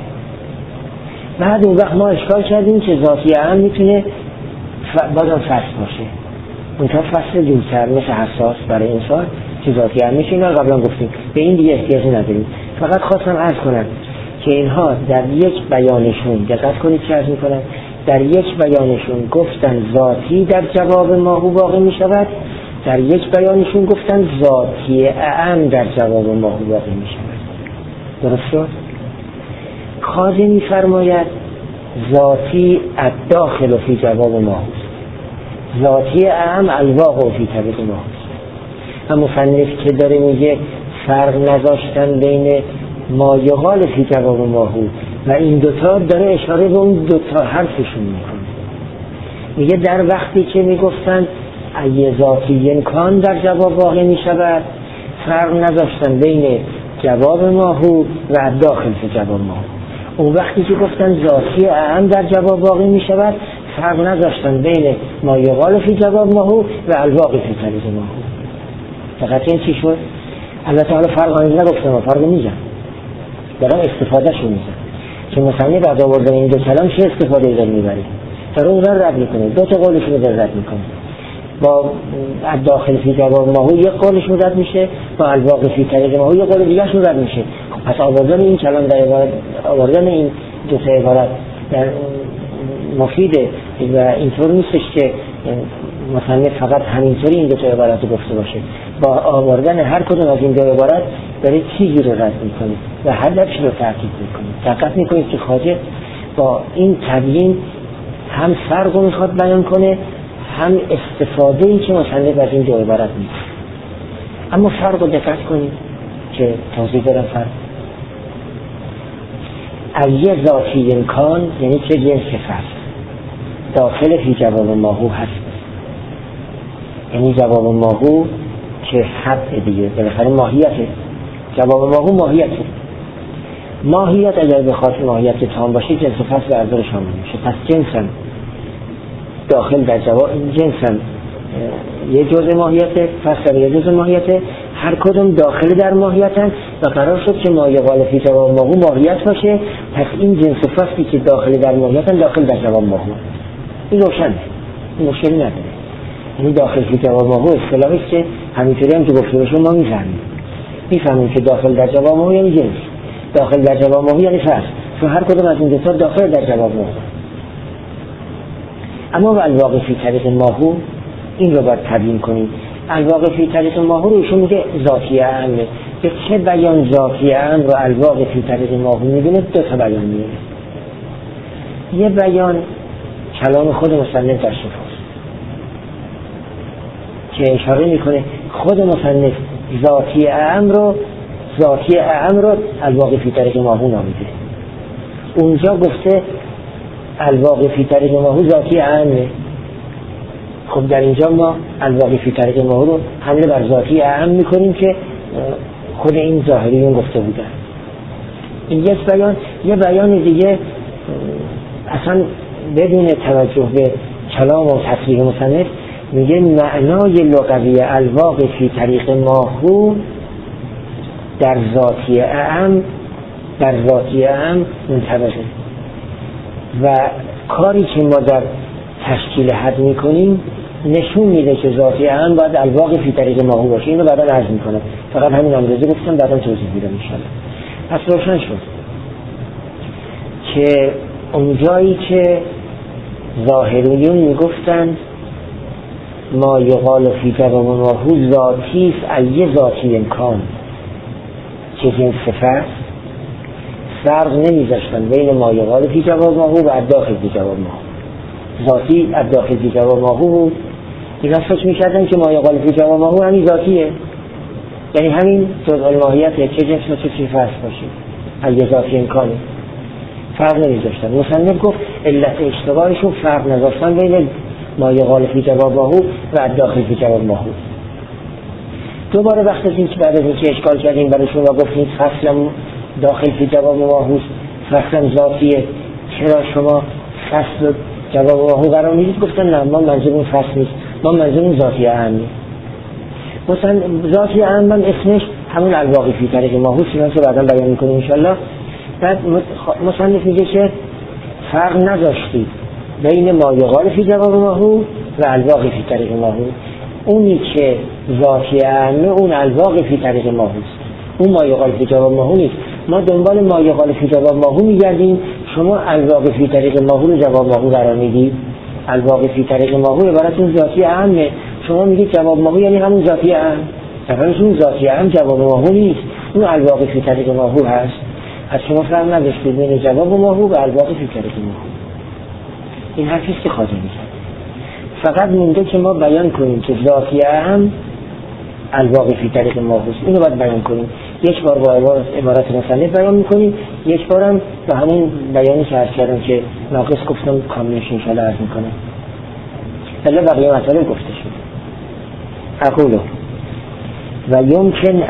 بعد اون وقت ما اشکال کردیم که ذاتی اهم میتونه بازم فصل باشه، اونطور فصل دورتر مثل حساس برای انسان که ذاتی اهم میشه. اینا قبلا گفتیم، به این دیگه احتیاجی نداریم. فقط خواستم عرض کنم که اینها در یک بیانشون، دقت کنید چه عرض میکنن، در یک بیانشون گفتن ذاتی در جواب ماهو واقع میشود، در یک بیانشون گفتن ذاتی اعم در جواب ماهو واقع میشود. درست شد؟ کاظمی میفرماید ذاتی الداخل فی جواب ماهو، ذاتی اعم الواقع فی طبق ماهو. و مصنف که داره میگه فرق نذاشتن بین ما یقال فی جواب ماهو و این دوتا، داره اشاره به اون دوتا حرفشون میکنه. میگه در وقتی که میگفتن ایه ذاتی امکان در جواب واقع میشود، فرق نذاشتن بین جواب ماهو و داخل فی جواب ماهو. اون وقتی که گفتن ذاتی اعم در جواب واقع میشود، فرق نذاشتن بین ما یقال فی جواب ماهو و الواقع فی طریق ماهو. فقط این چی شد؟ البته حالا فرق آنیز نگفتم، فرق میزن، دارم استفاده شو میزن که مثلا بعد آوردن این دو کلام چه استفاده داره میبرید، در اون رو رد میکنه، دو تا قولشون رو رد میکنه. با داخل فی جواب ماهو یک قولشون رد میشه، با الواقع فی طریق ماهو یک قول دیگه شون رد میشه. پس آوردن این کلام در عبارت، آوردن این دو تا عبارت در مفیده و اینطور نیستش که مثلا فقط همینطوری این دو تا عبارت رو گفته باشه. با آوردن هر کدوم از این دو عبارت داره چیزی رو رد میکنه و هدفش رو تاکید میکنه. دقت میکنید که خواجه با این تبیین هم فرق رو میخواد بیان کنه، هم استفاده ای که مصنف از این دو عبارت میکنه. اما فرق رو دقت کنید که توضیح دارم. فرق ایه ذاتی امکان یعنی چه جنس فصل داخل فی جواب ماهو هست، یعنی جواب ماهو که حد دیگه بالاخره ماهیته، جواب ماهو ماهیته. ماهیت اگر بخواد ماهیت تام باشه جنس و فصل ارزش شامل میشه. پس جنسم داخل در جواب، جنسم یه جزء ماهیته، فصل یه جزء ماهیته، هر کدوم داخل در ماهیتن و قرار شد که ما یقال فی جواب ماهو ماهیت باشه. پس این جنس و فصلی که داخل در ماهیتن داخل در جواب ماهو. این روشنه، این مشکلی نداره. یعنی داخل فی جواب ماهو اصطلاحی است که همینطوری هم که گفته باشه ما میفهمیم که داخل در جواب ماهو یعنی جنس، داخل در جواب ماهو یعنی فصل، چون هر کدوم از این دو تا داخل در جواب ماهو. اما الواقع فی طریق ماهو این رو باید تبیین کنیم. الواقع فی طریق ماهو رو ایشون میگه ذاتی اعمه. به چه بیان ذاتی اعم رو الواقع فی طریق ماهو میبینه؟ دو تا بیان میبینه. یه بیان کلام خود مصنف در شفاست که اشاره میکنه خود مصنف ذاتی اعم رو الواقع فی طریق ماهو نامیده. اونجا گفته الواقع فی طریق ماهو ذاتی اعمه. خب در اینجا ما الواقع فی طریق ماهو رو حمله بر ذاتی اعم میکنیم که خود این ظاهریون گفته بودن. این یک بیان. یه بیان دیگه اصلا بدون توجه به کلام و تصریح مصنف میگه معنای لغوی الواقع فی طریق ماهو در ذاتی اعم منطبقه و کاری که ما در تشکیل حد میکنیم نشون میده که ذاتی اعم باید الواقع فی طریق ماهو باشه. اینو بعدا عرض میکنم، فقط همین اندازه گفتم، بعدا توضیح میدم انشاءالله. پس روشن شد که اونجایی که ظاهریون میگفتن ما یقال فی جواب ماهو ذاتی است ای ذاتی امکان که این صفت فرق نمیذاشتن بین ما یقال فی جواب ماهو و الداخل فی جواب ماهو. ذاتی الداخل فی جواب ماهو بود. اینا فکر میکردن که ما یقال فی جواب ماهو همین ذاتیه، یعنی همین جزء الماهیته، چه جنس و چه صفت باشه، ای ذاتی امکانه. فرق نمیذاشتن. مصنف گفت علت اشتباهشون فرق نذاشتن بین ما یقال فی جواب ماهو و الداخل فی جواب ماهو. دوباره وقت از این که بعد از این که اشکال کردیم برایشون و گفتیم فصلم داخل فی جواب ماهو، فصلم ذاتیه، چرا شما فصل جواب ماهو قرار میدید؟ گفتن نه، ما منظورمون فصل نیست، ما منظورمون ذاتی اعمی. مثلا ذاتی اعم اسمش همون الواقع فی طریق ماهو، چنانچه بعدا بیان میکنیم انشالله. بعد مصنف میگه که فرق نذاشتید بین ما یقال فی جواب ماهو و الواقع فی طریق ماهو. اونی که ذاتی اعمه اون الواقع فی طریق ماهوست، اون ما یقال فی جواب ماهو نیست. ما دنبال ما یقال فی جواب ماهو میگردیم، شما الواقع فی طریق ماهو رو جواب ماهو قرار میدید. الواقع فی طریق ماهو عبارتون ذاتی اعمه، شما میگید جواب ماهو یعنی همون ذاتی اعم. اون ذاتی اعم جواب ماهو نیست، اون الواقع فی طریق ماهو هست. از شما فرق نداشتید بین جواب ماهو و الواقع فی طریق ماهو. این حرفیست که خواهد می‌کنه. فقط مونده که ما بیان کنیم که ذاتی اعم الواقع فی طریق ماهوست. اینو باید بیان کنیم. یک بار با عبارت مصنف بیان میکنیم، یک بارم با همون بیانی که عرض کردم که ناقص گفتم کاملش انشاءالله عرض میکنم. بله بقیه مسئله گفته شد. اقولو و یمکن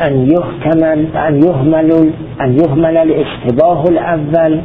ان یهمل الاشتباه الاول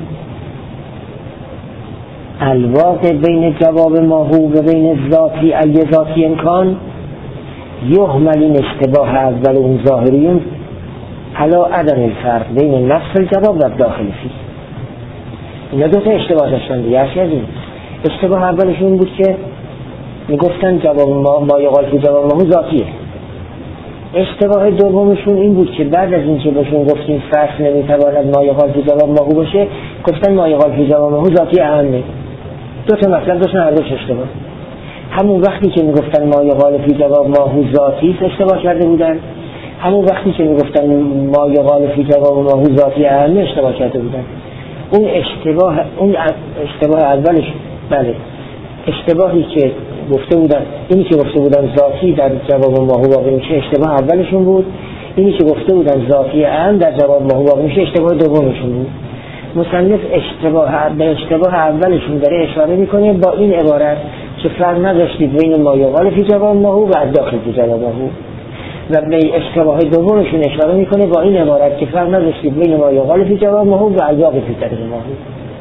الواقع بین جواب ماهو و بین ذاتی ای ذاتی امکان. یهمل این اشتباه اول اون ظاهریون علا عدم الفرق بین نفس الجواب و داخل فی. اینا دو تا اشتباه داشتن دیگه. اشتباه اولشون بود که میگفتن جواب ما یقال فی جواب ماهو ذاتیه. اشتباه دومشون این بود که بعد از اینکه بهشون گفتیم فصل نمیتواند ما یقال فی جواب ماهو باشه، گفتن ما یقال فی جواب ماهو ذاتی اعمه. دو تا مطلب داشتن، هر دوش اشتباه. همون وقتی که میگفتن ما یقال فی جواب ماهو ذاتی است اشتباه کرده بودن، همون وقتی که میگفتن ما یقال فی جواب ماهو ذاتی اعمه اشتباه کرده بودن. اون اشتباه اولش، بله، اشتباهی که گفته بودن، اینی که گفته بودن ذاتی در جواب ماهو واقع میشه اشتباه اولشون بود. اینی که گفته بودن ذاتی اعم در جواب ماهو واقع میشه اشتباه دومشون بود. مصنف به اشتباه اولشون داره اشاره میکنه با این عبارت که فرق نداشتید بین ما یقال فی جواب ماهو و داخل فی جواب ماهو، و به اشتباه دومشون اشاره میکنه با این عبارت که فرق نداشتید بین ما یقال فی جواب ماهو و الواقع فی طریق ماهو.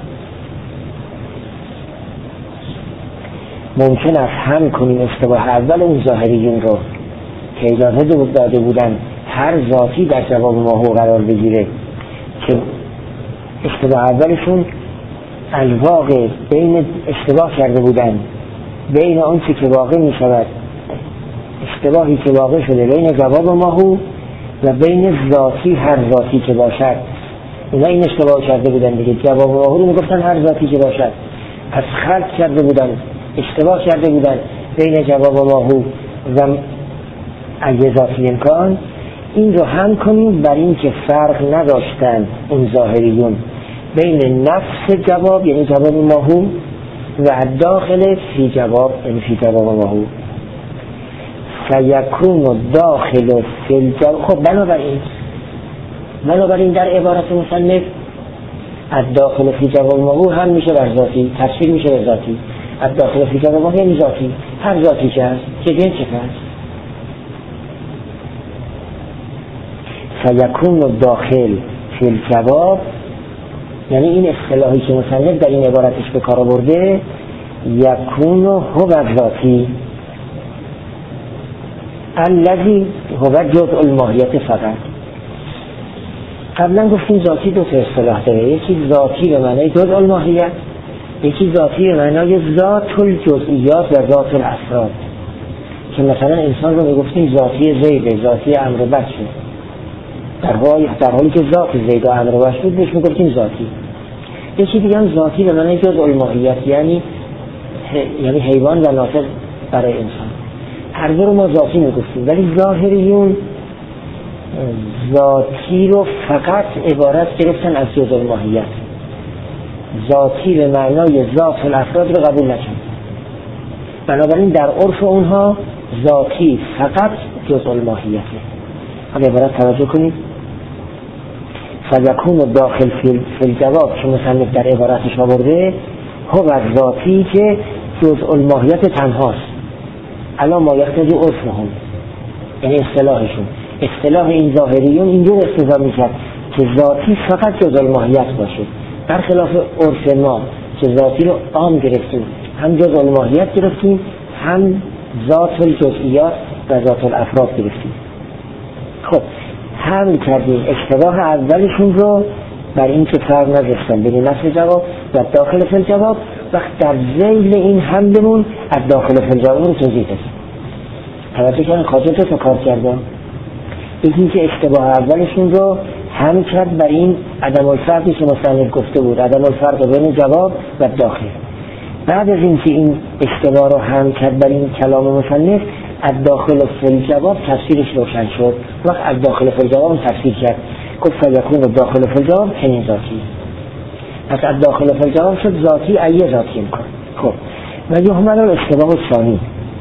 ممکن است هم کنیم اشتباه اول اون ظاهریون رو که اجازه داده بودن هر ذاتی در جواب ماهو قرار بگیره، که اشتباه اولشون الواقع بین اشتباه کرده بودن بین اون چی که واقع می شود اشتباهی که واقع شده بین جواب ماهو و بین ذاتی هر ذاتی که باشد. اینا این اشتباه کرده بودن دیگه، جواب ماهو رو میگفتن هر ذاتی که باشد، پس خلط کرده بودن، اشتباه کرده بودن بین جواب ماهو و اگه ذاتی امکان. این رو هم کنیم بر این که فرق نداشتن اون ظاهریون بین نفس جواب یعنی جواب ماهو و داخل فی جواب یعنی فی جواب ماهو. فیکون داخل فی الجواب. خب بنابراین در عبارت مصنف الداخل فی جواب ماهو هم میشه بر ذاتی، تفسیر میشه به ذاتی. الداخل فی جواب ماهو یعنی ذاتی، هر ذاتی که هست که جنس هست. فیکون داخل فی الجواب یعنی این اصطلاحی که مصنف در این عبارتش به کار برده، یکون هو ذاتی الذی هو جزء الماهیت فقط. قبلا گفتیم ذاتی دو تا اصطلاح داره، یکی ذاتی به معنای جزء الماهیت، یکی ذاتی به معنای ذات الجزئیات و ذات الافراد، که مثلا انسان رو میگفتیم ذاتی زید، ذاتی عمرو بکر، در حالی که ذات زید و عمرو بکر بود بهش میگفتیم ذاتی. یکی دیگه هم ذاتی به معنای جزء الماهیت یعنی حیوان و ناطق برای انسان. هر دو رو ما ذاتی میگفتیم، ولی ظاهریون ذاتی رو فقط عبارت گرفتن از جزء الماهیت، ذاتی به معنای ذات الافراد رو قبول نکردن. بنابراین در عرف اونها ذاتی فقط جزء الماهیته. حالا عبارت توجه کنید. فیکون داخل فی الجواب که مصنف در عبارتش آورده هو ذاتی که جزء الماهیت تنهاست. الان ما یقتضی عرفهم، یعنی اصطلاح این ظاهریون اینجور استفاده میکرد که ذاتی فقط جزء الماهیت باشه، برخلاف عرف ما که ذاتی رو عام گرفتیم، هم جزء الماهیت گرفتیم هم ذات الجزئیات و ذات الافراد گرفتیم. خب حمل کردیم اشتباه اولشون رو بر این که فرق نداشتن بین نفس جواب و داخل فی الجواب، وقت در ذیل این حملمون از داخل فی الجواب رو توضیح دادیم. توجه کردن خاطر تو کار کردم. این که اشتباه اولشون رو حمل کرد بر این عدم الفرقی که مصنف گفته بود، عدم الفرق بین جواب و داخل. بعد از این که این اشتباه رو حمل کرد بر این کلام مصنف، از داخل فی الجواب تفسیرش روشن شد. وقت از داخل فی الجواب تفسیر کرد، گفت فیکون داخل فی الجواب چنین ذاتی. پس از داخل فی الجواب شد ذاتی ایه ذاتی میکن. خب و یهمل اشتباه ثانی.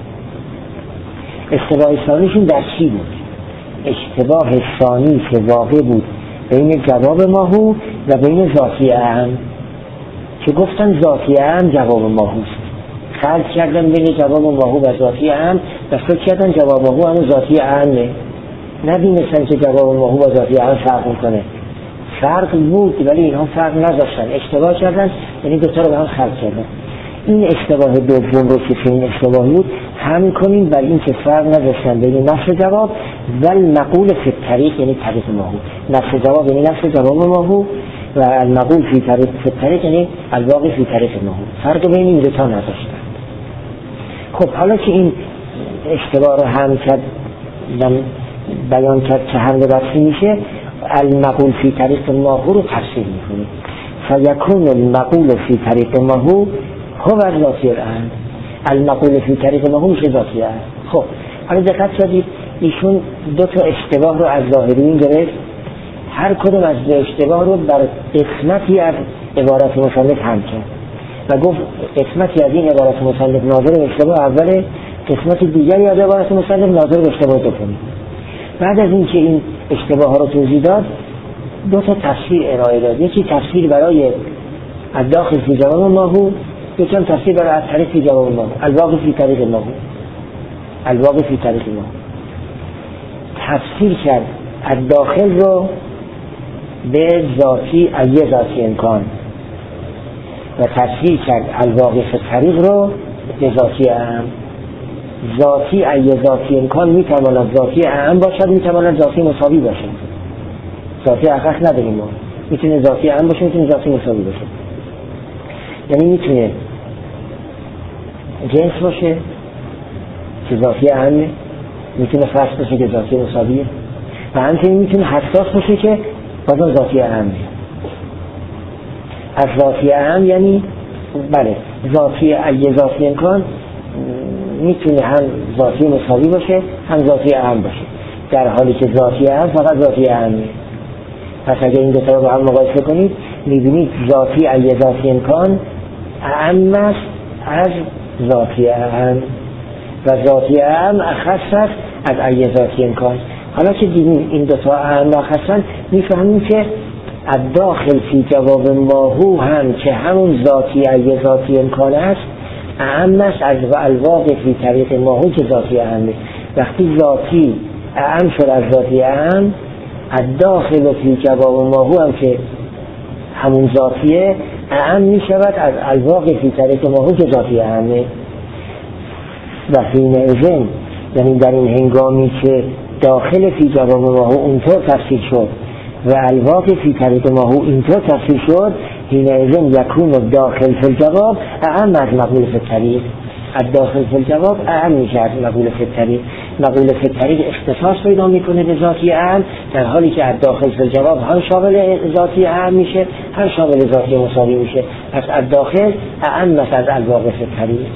اشتباه ثانیشون در چی بود؟ اشتباه ثانی که واقع بود بین جواب ماهو و بین ذاتی اعم، که گفتن ذاتی اعم جواب ماهوست. خلط کردن بین جواب ماهو و ذاتی اعم و فکر کردن جواب ماهو هم ذاتی اعمه. ندونستن که جواب ماهو و ذاتی اعم فرق میکنه. فرق بود ولی اینها فرق نداشتن، اشتباه کردن، یعنی دوتا رو به هم خلط کردن. این اشتباه دوم رو که این اشتباهی بود هم کنیم بر این که فرق نداشتن بین نفس جواب و المقول فی الطریق یعنی طریق ماهو. نفس جواب یعنی نفس جواب ماهو و المقول فی الطریق یعنی الواقع فی طریق ماهو. فرق بین این دوتا نداشتن. خب حالا که این اشتباه رو هم کرد بیان کرد که حمل رفتی میشه، المقول فی طریق ماهو رو تفسیر میکنه. فیکون المقول فی طریق ماهو هو ذاتی الان. المقول فی طریق ماهو میشه ذاتی الان. خب حالا دقت کردید ایشون دو تا اشتباه رو از ظاهریین گرفت، هر کدوم از دو اشتباه رو بر قسمتی از عبارت مصنف حمل کرد و گفت قسمتی از این عبارت مصنف ناظر به اشتباه اوله، قسمت دیگری از عبارت مصنف ناظر به اشتباه دومی. بعد از اینکه این اشتباه ها رو توضیح داد، دو تا تفسیر ارائه داد. یکی تفسیر برای الداخل فی جواب ماهو، یکی هم تفسیر برای الطریق فی جواب ماهو، الواقع فی طریق ماهو. الواقع فی طریق ماهو تفسیر کرد الداخل رو به ذاتی ایه ذاتی امکان و تفسیر کرد الواقع فی طریق رو به ذاتی اعم. ذاتی ایه ذاتی امکان میتواند ذاتی اعم باشد، میتواند ذاتی مساوی باشد. ذاتی اخص نداریم ما، میتونه ذاتی اعم باشه، میتونه ذاتی مساوی باشه. یعنی میتونه جنس باشه که ذاتی اعمه میتونه فصل باشه که ذاتی مساویه و همچنین میتونه حساس باشه که بازم ذاتی اهمه. از ذاتی اهم یعنی بله ذاتی ذاتی امکان میتونه هم ذاتی مساوی باشه هم ذاتی اهم باشه، در حالی که ذاتی اهم فقط ذاتی اهمه. پس اگر این دو تا رو با هم مقایسه کنید میبینید ذاتی ذاتی امکان اهم است از ذاتی اهم و ذاتی اهم اخص است از ذاتی امکان. حالا که دیدیم این دو تا اهم و اخصن میفهمیم که الداخل فی جواب ماهو هم که همون ذاتی ذاتی امکان است اهم است از الواقع فی طریق ماهو که ذاتی اهمه. وقتی ذاتی اهم شد از ذاتی اهم، الداخل فی جواب ماهو هم که همون ذاتیه اهم می شود از الواقع فی طریق ماهو که ذاتی اهمه. و حینئذ یعنی در این هنگامی که داخل فی جواب ماهو اونطور تفسیر شد و الواقع فی طریق ماهو اینطور تفسیر شد، حینئذ یکون داخل فی الجواب اهم از مقبول فی الطریق. الداخل فی الجواب اهم میشه از مقبول فی الطریق. مقبول فی الطریق اختصاص پیدا میکنه به ذاتی اهم، در حالی که الداخل فی الجواب هم شامل ذاتی اهم میشه هم شامل ذاتی مساوی میشه. پس الداخل اهم است از الواقع فی الطریق.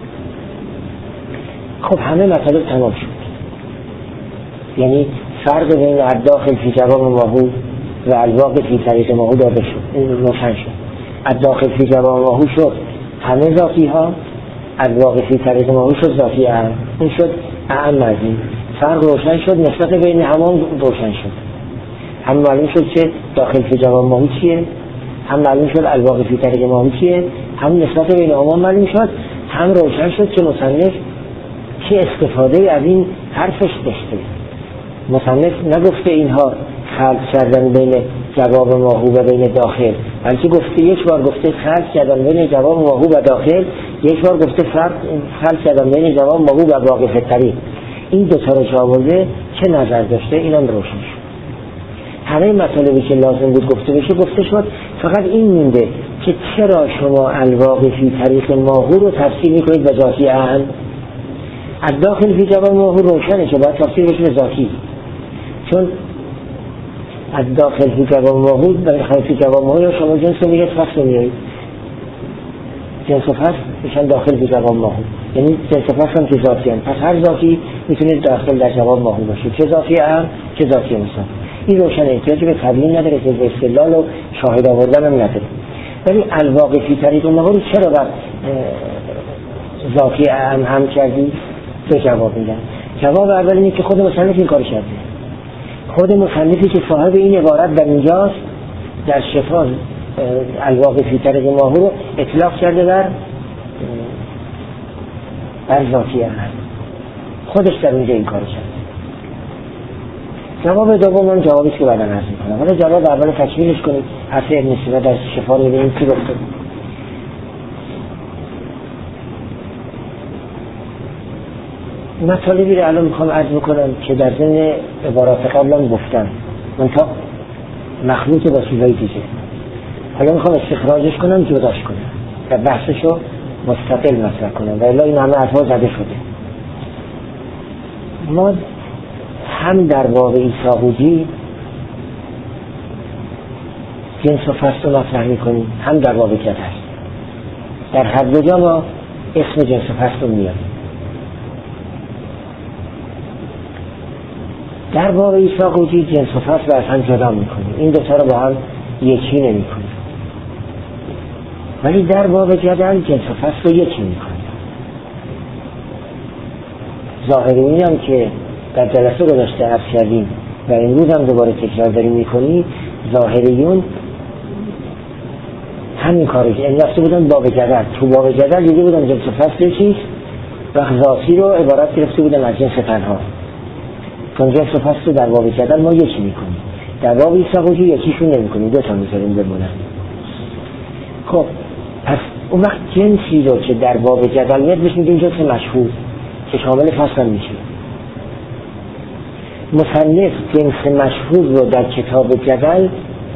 خب همه مطالب تمام شد، یعنی فرق بین الداخل فی جواب ماهو و الواقع فی طریق ماهو داده شد، این روشن شد. الداخل فی جواب ماهو شد همه ذاتی ها، الواقع فی طریق ماهو شد ذاتی اهم. این شد اهم از این. فرق روشن شد، نسبت بین همان روشن شد. هم معلوم شد که داخل فی جواب ماهو چیه، هم معلوم شد الواقع فی طریق ماهو چیه، هم نسبت بین همان معلوم شد، هم روشن شد که مصنف چه استفاده از این حرفش داشته. مصنف نگفته اینها خلق کردن بین جواب ماهو و بین داخل، بلکه گفته یک بار گفته خلق کردن بین جواب ماهو و داخل، یک بار گفته خلق کردن بین جواب ماهو و واقع فی الطریق. این دو تا رو جوابه چه نظر داشته اینم روشن شد. همه مطالبی که لازم بود گفته بشه گفته شد. فقط این مونده که چرا شما الواقع فی طریق ماهو رو تفسیر میکنید به ذاتی اهم. الداخل فی جواب ماهو روشنه که باید تفسیر بشه به ذاتی، چون الداخل فی جواب ماهو در خلفی جواب ماهو شما جنس میگه فصل میارید، جنس فصل میشن داخل فی جواب ماهو، یعنی جنس فصل هم که ذاتی هم. پس هر ذاتی میتونه داخل در جواب ماهو باشه، چه ذاتی اهم چه ذاتی مثلا. این روشنه، احتیاجی به تبیین نداره، که به استدلال و شاهد آوردن هم نداره. ولی الواقع فی طریق ماهو رو چرا بر ذاتی اهم هم کردی؟ دو جواب میدن. جواب اول اینه که خود مصنف این کار کرده. خود مصنفی که صاحب این عبارت در اینجاست در شفا الواقع فی طریق ماهو رو اطلاق کرده بر ذاتی اهم، خودش در اینجا این کار کرده. جواب دوم من جوابی که بعدا عرض میکنم. حالا جواب اول تکمیلش کنید، حرف ابن سینا در شفا رو ببینیم چی گفته. مطالبی رو الان میخوام عرض بکنم که در ضمن عبارات قبلا گفتم، من تا مخلوط با چیزای دیگه. حالا میخوام استخراجش کنم، جداش کنم و بحثشو مستقل مطرح کنم و الا این همه حرفا زده شده. ما هم در باب عیساقوجی جنس و فصل رو مطرح میکنیم، هم در باب جدل. در هر دو جا ما اسم جنس و فصل رو میاریم. در باب عیساقوجی جنس و فصل رو از هم جدا میکنیم، این دوتا رو با هم یکی نمیکنیم. ولی در باب جدل جنس و فصل رو یکی میکنیم. ظاهرین هم که در جلسه گذشته عرض کردیم و امروز هم دوباره تکرار داریم میکنیم، ظاهریون همین کاری که رفته بودن باب جدل. تو باب جدل دیده بودن جنس و فصل چیست و ذاتی رو عبارت گرفته بودن از جنس تنها. چون جنس و فصل رو در باب جدل ما یکی میکنیم، در باب عیساقوجی یکیشون نمیکنیم، دو تا میذاریم بمونن. خب پس اون وقت جنسی رو که در باب جدل میاد بهش میگیم جنس مشهور که شامل فصل میشه. مصنف جنس مشهور رو در کتاب جدل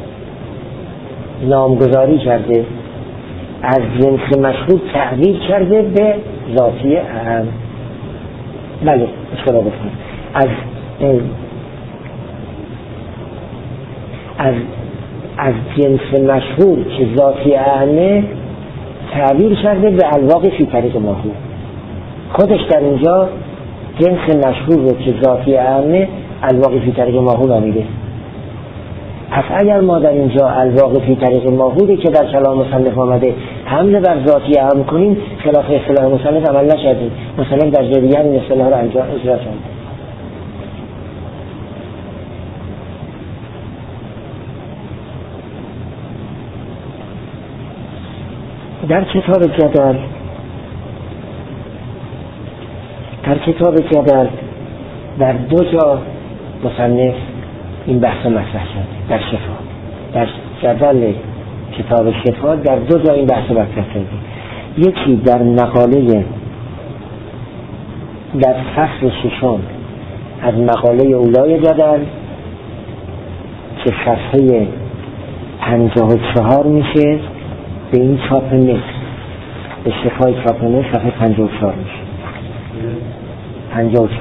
نامگذاری کرده، از جنس مشهور تغییر کرده به ذاتی اهم. بله اشکال گفتم از جنس مشهور که ذاتی اعمه تعبیر کرده به الواقع فی طریق ماهو. خودش در اینجا جنس مشهور رو که ذاتی اعمه الواقع فی طریق ماهو نامیده. پس اگر ما در اینجا الواقع فی طریق ماهوری که در کلام مصنف آمده حمله بر ذاتی اعم کنیم، خلاف اصطلاح مصنف عمل نکردیم. مصنف در جای دیگر این اصطلاح رو اجرا کرد. در کتاب جدل در دو جا مصنف این بحث مطرح کرد. در شفا، در جدل کتاب شفا در دو جا این بحث مطرح کرد. یکی در مقاله در فصل 6 از مقاله اولای جدل که صفحه 54 میشه، به این چاپ مصر، به شفای چاپ مصر صفحه 54 میشه. 54.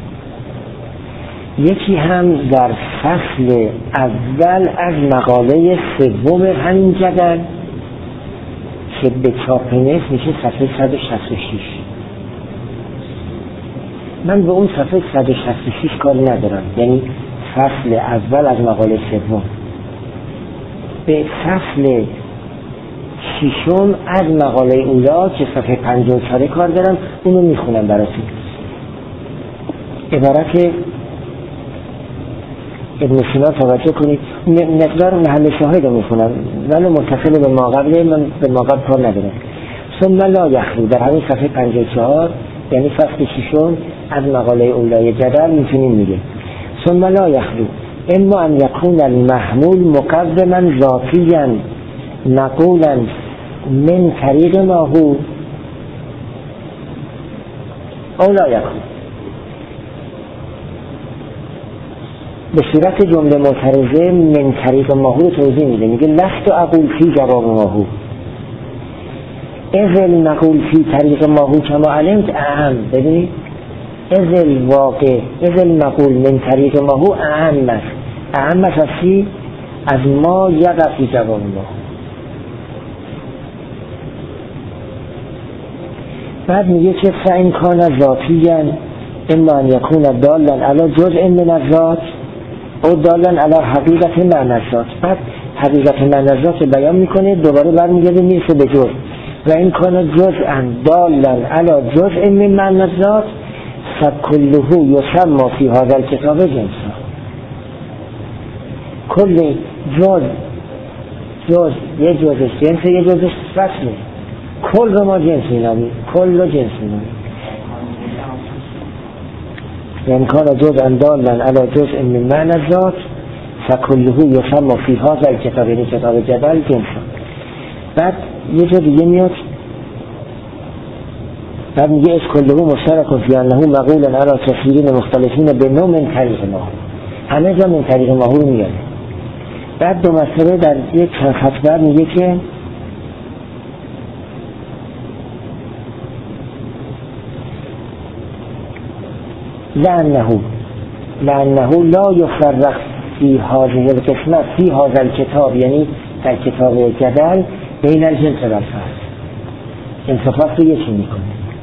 یکی هم در فصل اول از مقاله سوم همین جدل که به چاپ مصر میشه صفحه 166. من به اون صفحه 166 کاری ندارم، یعنی فصل اول از مقاله سوم. به فصل 6 از مقاله اولا که صفحه 54 کار دارم، اونو میخونم براتون. عبارت ابن سینا توجه کنید، مقدار محل شاهد رو میخونم ولی متصل به ما قبله، من به ما قبل کار ندارم. ثم لا یخلو در همین صفحه 54 یعنی فصل 6 از مقاله اولای جدل میتونیم میگه ثم لا یخلو اما ان یکون المحمول مقدما ذاتیا نقولا من طریق ماهو او لا یکون. به صورت جمله معترضه من طریق ماهو توضیح میده، میگه لست اقول فی جواب ماهو اذل نقول فی طریق ماهو کما علمت اهم. ببینید اذل واقع اذل نقول من طریق ماهو اهم است. اهم است از چی؟ از ما یقع فی جواب ماهو. بعد میگه که فإن کان ذاتیا اما ان یکون دالا علی جزء من الذات او دالا علی حقیقت معنی الذات. بعد حقیقت معنی الذات بیان میکنه، دوباره برمیگرده میرسه به جزء. و این کان جزءا دالا علی جزء من معنی الذات فکله یسمى فی هذا الکتاب جنسا. کل جز یه جزش جنس، یه جزش فصله. کل رو ما جنس مینامیم، کل رو جنس مینامیم. یعنی کان جزءا دالا علی جزء من معنی الذات فکله یسمى فی هذا الکتاب، یعنی کتاب جدل جنسا. بعد یه جا دیگه میاد، بعد میگه از کله مشترک فی انه مقولا علی کثیرین مختلفین به نوع من طریق ماهو. همه جا من طریق ماهو رو میاره. بعد دو مسئله در یک خط بعد میگه که لعنه لا یفرق فی هذه القسمت فی هذا الکتاب، یعنی در کتاب جدل بین الجنس و الفصل جنس و فصل رو یکی میکنه.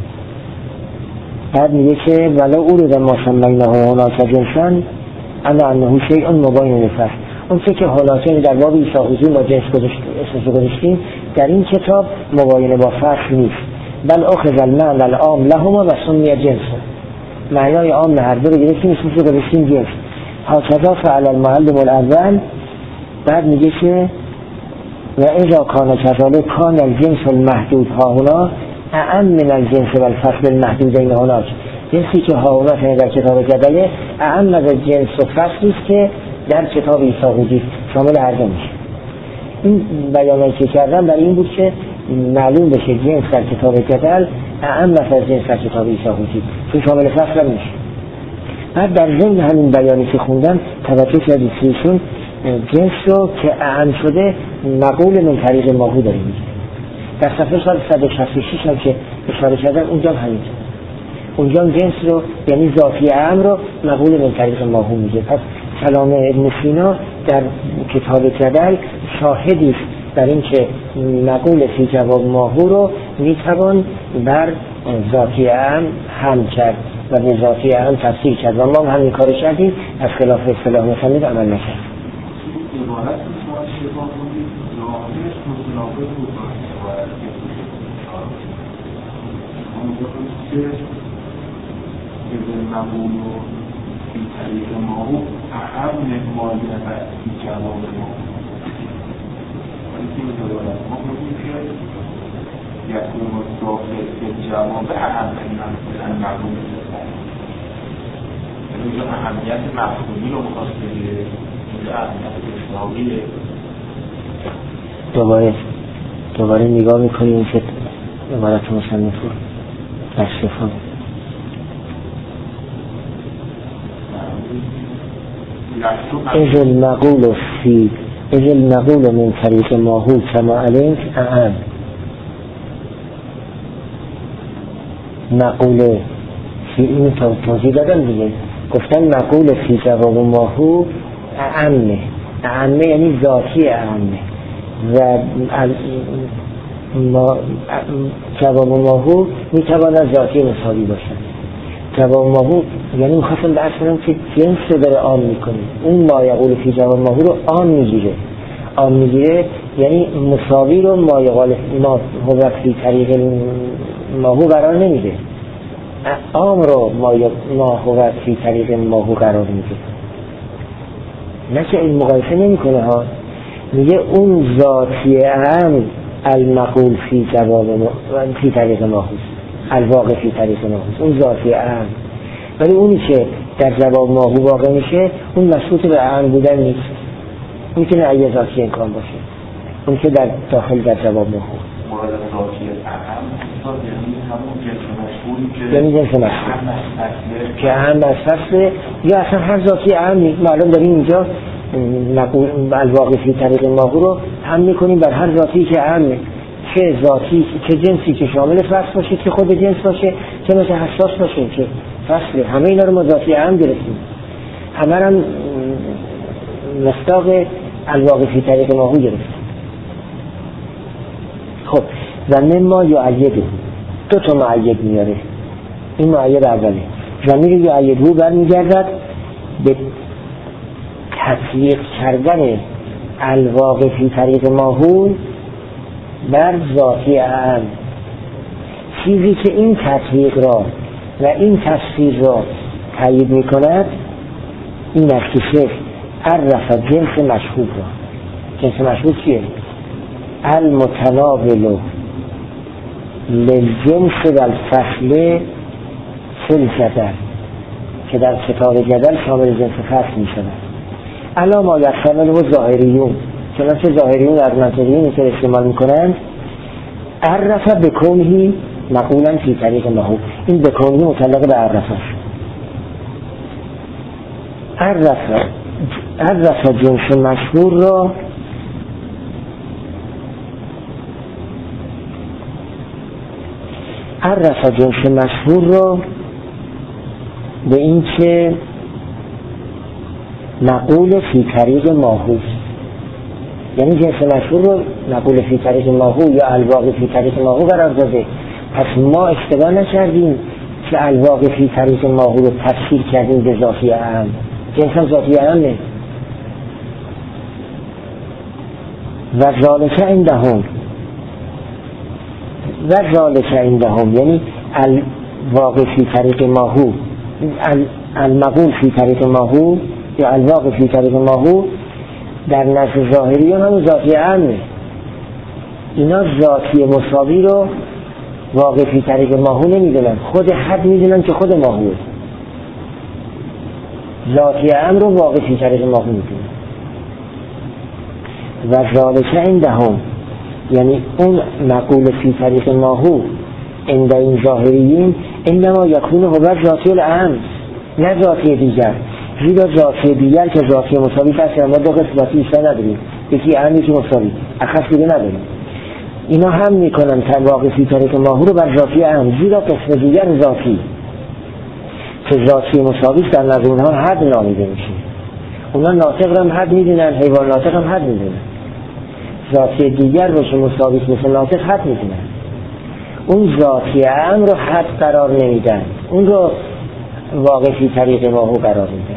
بعد میگه که ولو اورد ما سمینه هناک جنسا اما انه شیء مباین للفصل. اون که هناک در باب عیسی حضور ما جنس گذاشتیم در این کتاب مباین با فصل نیست، بل اخذ المعنى العام لهما و سمی جنس، معنای عام هر دو رو گرفتیم اسمش رو گذاشتیم جنس. هكذا فعل المعلم الاول. بعد میگه که و اذا کان كذلك کان الجنس المحدود ها هنا اعم من الجنس و الفصل المحدودین هناک. جنسی که ها هنا در کتاب جدله اعم از جنس و فصلی است که در کتاب عیسی حضور شامل هر دو میشه. این بیانایی که کردم برای این بود که معلوم بشه جنس در کتاب جدل اعم از جنس در کتاب عیسی حضور، چون شامل فصل میشه. بعد در ضمن همین بیانی که خوندم توجه کردید سیشون جنس رو که اعم شده مقول من طریق ماهو داریم. در صفحه 166 هم که اشاره کردم اونجا همینطور. اونجا جنس رو یعنی ذاتی اعم رو مقول من طریق ماهو میگه. پس کلام ابن سینا در کتاب جدل شاهدی است در این که مقول فی جواب ماهو رو میتوان بر ذاتی اعم حمل کرد و به ذاتی اعم تفسیر کرد و ما هم همین کار کردیم، از خلاف اصطلاح مصنف عمل نکرد. عبارت شما شباه کنید ظاهرش متناقض بود با عبارت که به مقول و فی طریق ماهو اهم مالیه و فی جواب ماهو این عبارت ما بودیم که یکون داخل به جواب اهم من مقول اینجا اهمیت مفهومی رو مخواست بگیره، اینجا اهمیت اصلاحیه. دوباره نگاه میکنیم که عبارت مصنف رو در شفا اذ المقول من طریق ماهو کما علمت اعم. مقول فی این توضیح دادم دیگه، گفتن مقول فی جواب ماهو اعمه یعنی ذاتی اعمه و جواب ماهو میتواند ذاتی مساوی باشد. جواب ماهو یعنی میخواستم درس کنم که جنس رو داره عام میکنه، اون ما یقول فی جواب ماهو رو عام میگیره یعنی مساوی رو ما هو فی طریق ماهو قرار نمیده، عام رو ما هو فی طریق ماهو قرار میده. نه که این مقایسه نمی کنه ها، میگه اون ذاتی اعم المقول فی جواب فی طریق ماهوست، الواقع فی طریق ماهوست، اون ذاتی اعم. ولی اونی که در جواب ماهو واقع میشه اون مشروط به اعم بودن نیست، میتونه ای ذاتی امکان باشه، اون که در داخل در جواب ماهو مورد ذاتی اعم یعنی همون جنس مشهوری یعنی جنس مشهور که اعم از فصله یا اصلا هر ذاتی اعم نیست. معلوم داریم اینجا الواقع فی طریق ماهو رو هم میکنیم بر هر ذاتی که اعمه، چه ذاتی چه جنسی که شامل فصل باشه، که خود جنس باشه، چه مثل حساس باشه که فصله، همه اینا رو ما ذاتی اعم گرفتیم، همه هم مصداق الواقع فی طریق ماهو گرفتیم. خب و مما یعیده، دو تا معید میاره، این معید اوله ضمیر یعیده برمیگردد به تطبیق کردن الواقع فی طریق ماهو بر ذاتی اعم. چیزی که این تطبیق را و این تفسیر را تایید می کند این است که عرف جنس مشهود را. جنس مشهود چیه؟ المتناول للجنس و الفصل فی الجدل، که در کتاب جدل شامل جنس فصل می شود. الا ما یحتمل و ظاهریون، چنانچه ظاهریون از منطقیون که استعمال می کنند عرف بکونه مقولا فی طریق ماهو، این بکونه مطلق به عرف است. عرف جنس مشهور را به این که مقول فی طریق ماهو، یعنی جنس مشهور رو مقول فی طریق ماهو یا الواقع فی طریق ماهو قرار داده. پس ما اشتباه نکردیم که الواقع فی طریق ماهو رو تفسیر کردیم به ذاتی اعم، جنس هم ذاتی اعمه. و ذالک عندهم یعنی الواقع فی طریق ماهو، المقول فی طریق ماهو یا الواقع فی طریق ماهو در نزد ظاهریان هم ذاتی اعمه. اینا ذاتی مساوی رو واقع فی طریق ماهو نمیدونن، خود حد میدونن که خود ماهوه. ذاتی اعم رو واقع فی طریق ماهو میدونن. و ذالک عندهم یعنی اون مقول فی طریق ماهو عند این ظاهریین انما یکون هو ذاتی الاعم، نه ذاتی دیگر. زیرا ذاتی دیگر که ذاتی مساوی هست، ما دو قسم ذاتی بیشتر نداریم، یکی اعم یکی مساوی، اخص دیگه نداریم. اینا هم میکنن واقع فی طریق ماهو رو بر ذاتی اعم، زیرا قسم دیگر ذاتی که ذاتی مساوی در نظر اونها حد نامیده میشه. اونا ناطق هم حد میدونن، حیوان ناطق هم حد میدونن. ذاتی دیگر باشه مساوی مثل ناطق حد میدونن. اون ذاتی اعم رو حد قرار نمیدن، اون رو واقعی طریق ماهو قرار میدن.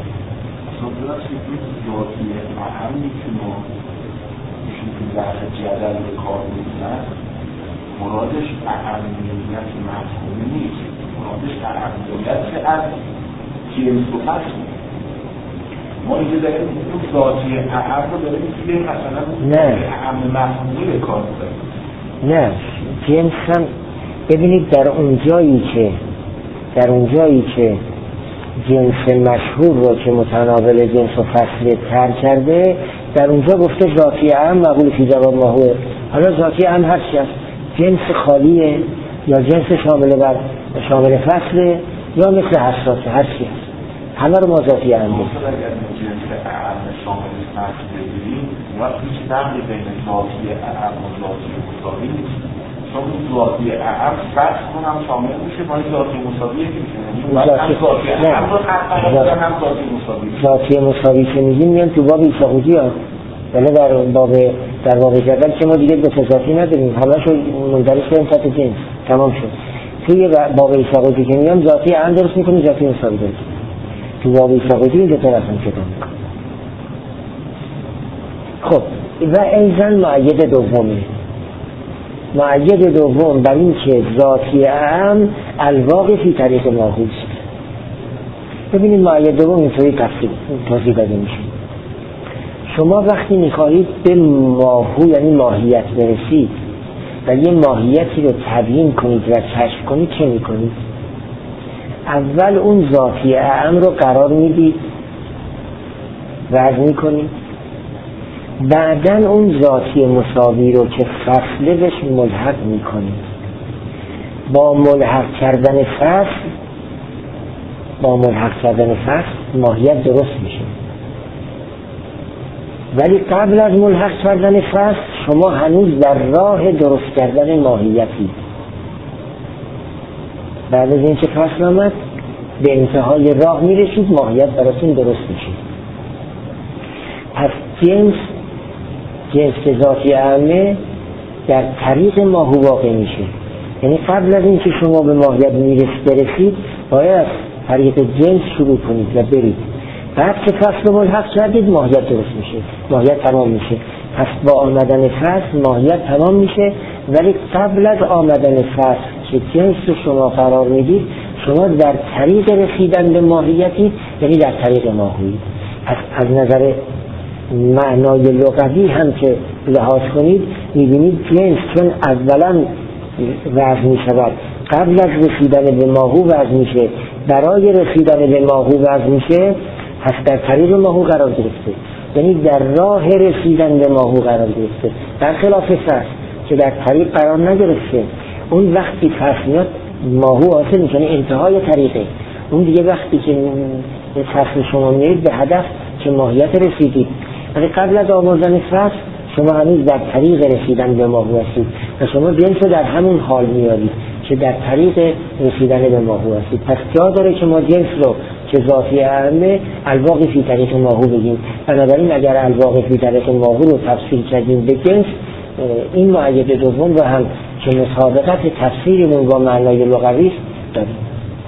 ذاتی اعمی که ما میشون که بحث جدل به کار میدن مرادش اهمیت مفهومی نیست، مرادش اهمیت از جنس و فصل. ما اینجا داریم اون ذاتی اهم رو داریم که مثلا اهم مفهومی به کار میدن. نه جنس هم ببینید در اونجایی که جنس مشهور رو که متناول جنس و فصل تر کرده، در اونجا گفته ذاتی اهم مقبول فی جواب ماهوه. حالا ذاتی اهم هر چی است، جنس خالیه یا جنس شامل فصله یا مثل حساسه، هر چی است، همه رو ما ذاتی اهم بگیم. اگر جنس اهم شامل فصل بگیریم وقتی که فرقی بین ذاتی اهم و ذاتی مساوی نیست، چون ذاتی اهم فصل هم شامل میشه با ذاتی مساوی که میشه. ذاتی مساوی که میگیم میان تو باب ایساقودی ها، ولی در باب جدل که ما دیگه دو تا ذاتی نداریم، همه شو مندرس کنیم تا جنس تمام شد. توی باب ایساقودی که میان ذاتی اهم درست میکنیم، ذاتی مساوی درست. تو باب ایساقودی این دو تا رسم شده میکنیم. خب و ایزن معید دومه، معید دوم بر این که ذاتی اهم الواقع فی طریق ماهوست. ببینید معید دوم اینطوری توضیح داده میشه. شما وقتی میخواهید به ماهو یعنی ماهیت برسید و یه ماهیتی رو تبیین کنید و کشف کنید، چه میکنید؟ اول اون ذاتی اهم رو قرار میدید، وضع میکنید، بعدن اون ذاتی مساوی رو که فصله بهش ملحق میکنید. با ملحق کردن فصل ماهیت درست میشه. ولی قبل از ملحق کردن فصل شما هنوز در راه درست کردن ماهیتی. بعد از اینکه فصل آمد به انتهای راه میرسید، ماهیت براتون درست میشه. پس جنس ذاتی اهمه در طریق ماهو واقع میشه. یعنی قبل از اینکه شما به ماهیت برسید باید طریق جنس شروع کنید و برید. بعد که فصل ملحق کردید ماهیت درست میشه، ماهیت تمام میشه. پس با آمدن فصل ماهیت تمام میشه. ولی قبل از آمدن فصل که جنس رو شما قرار میدید، شما در طریق رسیدن به ماهیتی، یعنی در طریق ماهویی. پس از نظر معنای لغوی هم که لحاظ کنید میبینید جنس چون اولا وضع میشود، قبل از رسیدن به ماهو وضع میشه، برای رسیدن به ماهو وضع میشه، پس در طریق ماهو قرار گرفته، یعنی در راه رسیدن به ماهو قرار گرفته. در خلاف فصل که در طریق قرار نگرفته، اون وقتی فصل میاد ماهو حاصل میشه، یعنی انتهای طریقه. اون دیگه وقتی که فصل شما میرید به هدف که ماهیت رسیدید، ولی قبل از آموزن فصل شما هنوز در طریق رسیدن به ماهو هستید و شما جنس رو در همون حال میارید که در طریق رسیدن به ماهو هستید. پس جا داره که ما جنس رو که ذاتی اهمه الواقع فی طریق ماهو بگیم. بنابراین اگر الواقع فی طریق ماهو رو تفسیر کردیم به جنس، این معید دوم رو هم که مسابقت تفسیرمون با معنای لغوی داریم.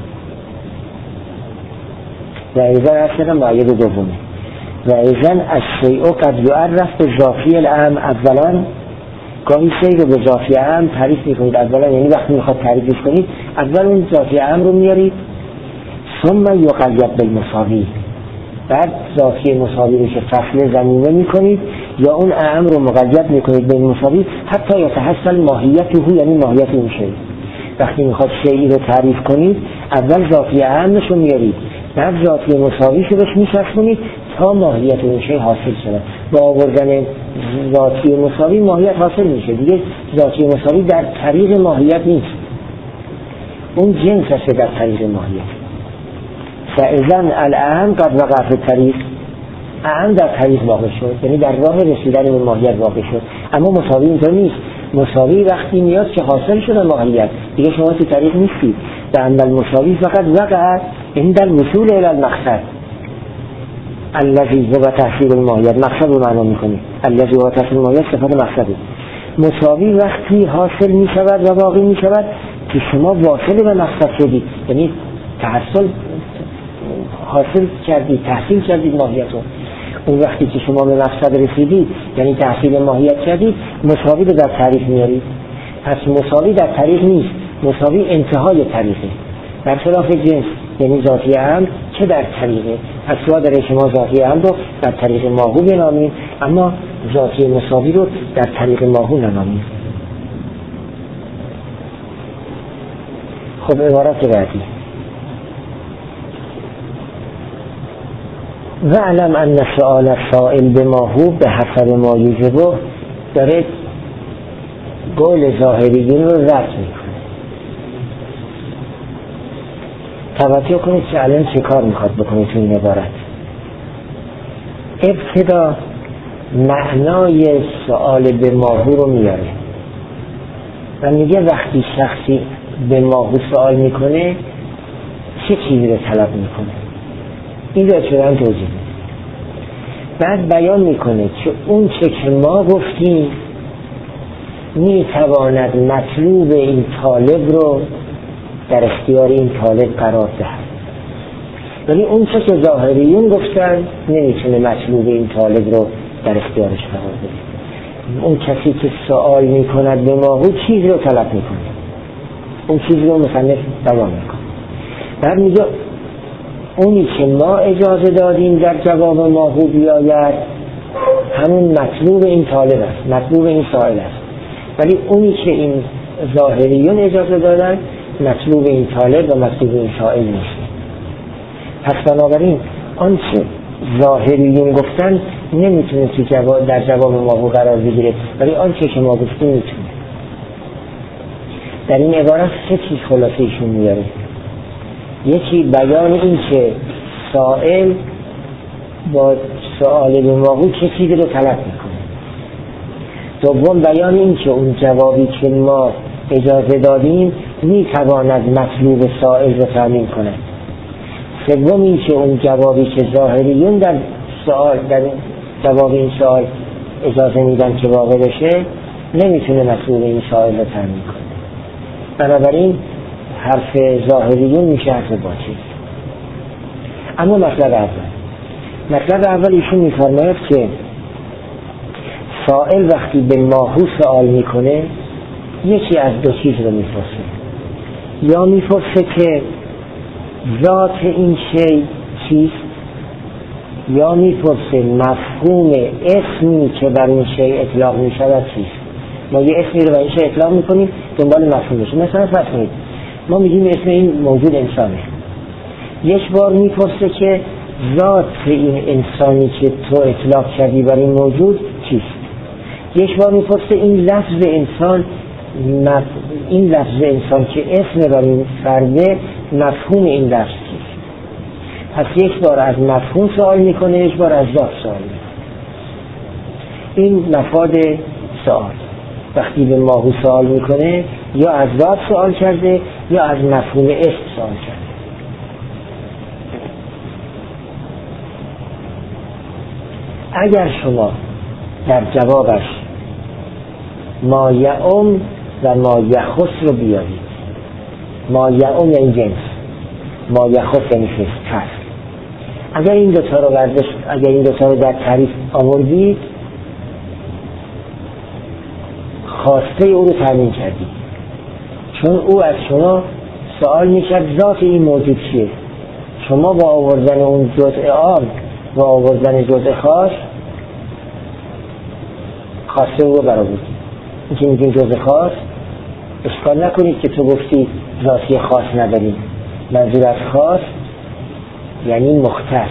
و ایضا اصلا معید دومه. و ایضا الشیء قد یعرف به ذاتی الاهم. اولا گاهی شیء رو به ذاتی اهم تعریف میکنید. اولا یعنی وقتی میخواد تعریفش کنید اول اون ذاتی اهم رو میارید، ثم یقید بالمساوی، بعد ذاتی مساوی رو که فصل زمینه میکنید یا اون اهم رو مقید میکنید به مساوی حتی یتحصل ماهیته، یعنی ماهیت اون شیء. وقتی میخواد شیئی رو تعریف کنید اول ذاتی اهمش رو میارید، بعد ذاتی مساویش رو بهش میچسبونید تا ماهیت اون شیء حاصل شده. با آوردن ذاتی مساوی ماهیت حاصل میشه. دیگه ذاتی مساوی در طریق ماهیت نیست، اون جنس هست در طریق ماهیت. فاذن الاهم قد وقع فی الطریق، اهم در طریق واقع شد، یعنی در راه رسیدن به ماهیت واقع شد. اما مساوی اینطور نیست. مساوی وقتی میاد که حاصل شده ماهیت، دیگه شما تو طریق نیستید. و اما المساوی فقط وقع، عند الوصول الى المقصد الذي هو تحصیل الماهیت، مقصد رو معنا میکنیم. الذي هو تحصیل الماهیت صفت مقصده. مساوی وقتی حاصل می شود و واقع می شود که شما واصل به مقصد شدید، یعنی تحصیل حاصل کردید، تحصیل کردید ماهیت رو. اون وقتی که شما به مقصد رسیدید یعنی تحصیل ماهیت کردید، مساوی رو در طریق میارید. پس مساوی در طریق نیست، مساوی انتهای طریقه، برخلاف جنس یعنی ذاتی امر چه در طریقه. پس سوا داره شما ذاتی امر رو در طریق ماهو بنامید، اما ذاتی مساوی رو در طریق ماهو ننامید. خب عبارت بعدی وعلم ان سؤال السائل بماهو به حسب ما یوجبه، داره قول ظاهریین رو رد میکنه. توجه کنید که الان چه کار میخواد بکنه تو این عبارت. ابتدا معنای سؤال به ماهو رو میاره و میگه وقتی شخصی به ماهو سؤال میکنه چه چیزی رو طلب میکنه. این رو چرا توضیح میده. بعد بیان میکنه که اون چه که ما گفتیم میتواند مطلوب این طالب رو در اختیار این طالب قرار دهد، ولی اون چه که ظاهریون گفتن نمیتونه مطلوب این طالب رو در اختیارش قرار بده. اون کسی که سوال میکند به ماهو چیز رو طلب میکنه، اون چیز رو مصنف بیان میکنه. بعد میگه اونی که ما اجازه دادیم در جواب ماهو بیاید همون مطلوب این طالب است، مطلوب این سائل است، ولی اونی که این ظاهریون اجازه دادن مطلوب این طالب و مطلوب این سائل نیست. پس بنابراین آنچه ظاهریون گفتن نمیتونه در جواب ماهو قرار بگیره، ولی آنچه که ما گفتیم میتونه. در این عبارت سه چیز خلاصه ایشون میاره. یکی بیان این که سائل با سؤال به ماهو چه چیزی رو طلب میکنه. دوم بیان این که اون جوابی که ما اجازه دادیم میتواند مطلوب سائل رو تامین کنه. سوم این که اون جوابی که ظاهریون در جواب این سؤال اجازه میدن که واقع بشه نمیتونه مطلوب این سائل رو تامین کنه. بنابراین حرف ظاهریون میشه حرف باطل. اما مطلب اول ایشون میفرماید که سائل وقتی به ماهو سوال میکنه یکی از دو چیز رو میپرسه. یا میپرسه که ذات این شی چیست، یا میپرسه مفهوم اسمی که بر این شی اطلاق میشود چیست. ما یه اسمی رو بر این شی اطلاق میکنیم دنبال مفهومش. مثلا فرض کنید ما میگیم اسم این موجود انسانه. یک بار میپرسه که ذات این انسانی که تو اطلاق کردی بر این موجود چیست. یک بار میپرسه این لفظ انسان که اسم بر این فرده مفهوم این لفظ چیست. پس یک بار از مفهوم سوال میکنه، یک بار از ذات سوال میکنه. این مفاد سوال. وقتی به ماهو سوال میکنه یا از ذات سوال کرده یا از مفهوم اسم سوال کرده. اگر شما در جوابش ما یعم و ما یخص رو بیارید، ما یعم یعنی جنس، ما یخص یعنی فصل. اگر این دوتا رو در تعریف آوردید خواسته او رو تامین کردید، چون او از شما سوال میکرد ذات این موجود چیه. شما با آوردن اون جزء عام و آوردن جزء خاص خواسته او رو برآوردید. این که میگیم جزء خاص، اشکال نکنید که تو گفتی ذاتی خاص نداریم. منظور از خاص یعنی مختص.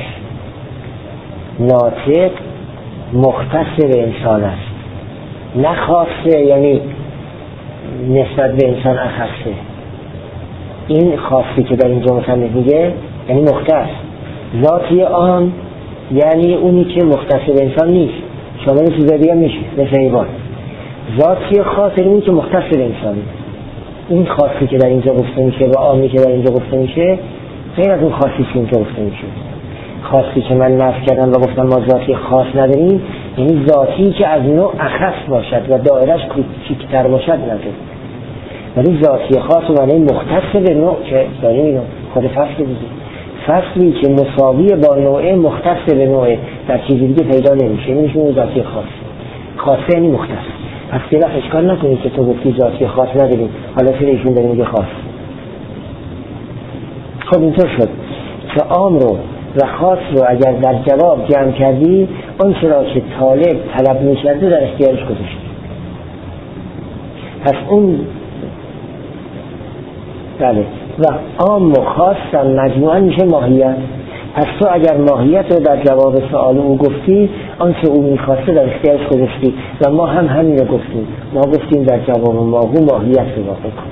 ناطق مختص به انسان است، نه خاصه یعنی نسبت به انسان اخصه. این خاصی که در اینجا مصنف میگه یعنی مختص. ذاتی آن یعنی اونی که مختص به انسان نیست، شامل چیز دیگه میشه مثل حیوان. ذاتی خاص یعنی اونی که مختص به انسان. این خاصی که در اینجا گفته میشه و آنی که در اینجا گفته میشه غیر از اون خاصی که اینجا گفته میشه. خاصی که من نفی کردم و گفتم ما ذاتی خاص نداریم، یعنی ذاتی که از نوع اخص باشد و دایرش کوچکتر باشد نداریم. ولی ذاتی خاص و معنی مختص به نوع که داریم اینو خود فصل دیدیم. فصلی که مساوی با نوع مختص به نوع در چیزی دیگه پیدا نمیشه، این میشه ذاتی خاص. خاصه یعنی مختص. پس یه وقت اشکال نکنید که تو گفتی ذاتی خاص نداریم، حالا چرا ایشون داره میگه خاص. خب اینطور شد که عام رو و خاص رو اگر در جواب جمع کردی، اون چرا که طالب طلب می‌کرده در اختیارش گذاشتی. پس اون بله و عام و خاص هم مجموعاً میشه ماهیت. پس تو اگر ماهیت رو در جواب سوال او گفتی، آنچه او میخواسته در اختیارش گذاشتی و ما هم همین رو گفتیم. ما گفتیم در جواب ماهو ماهیت رو واقع کن.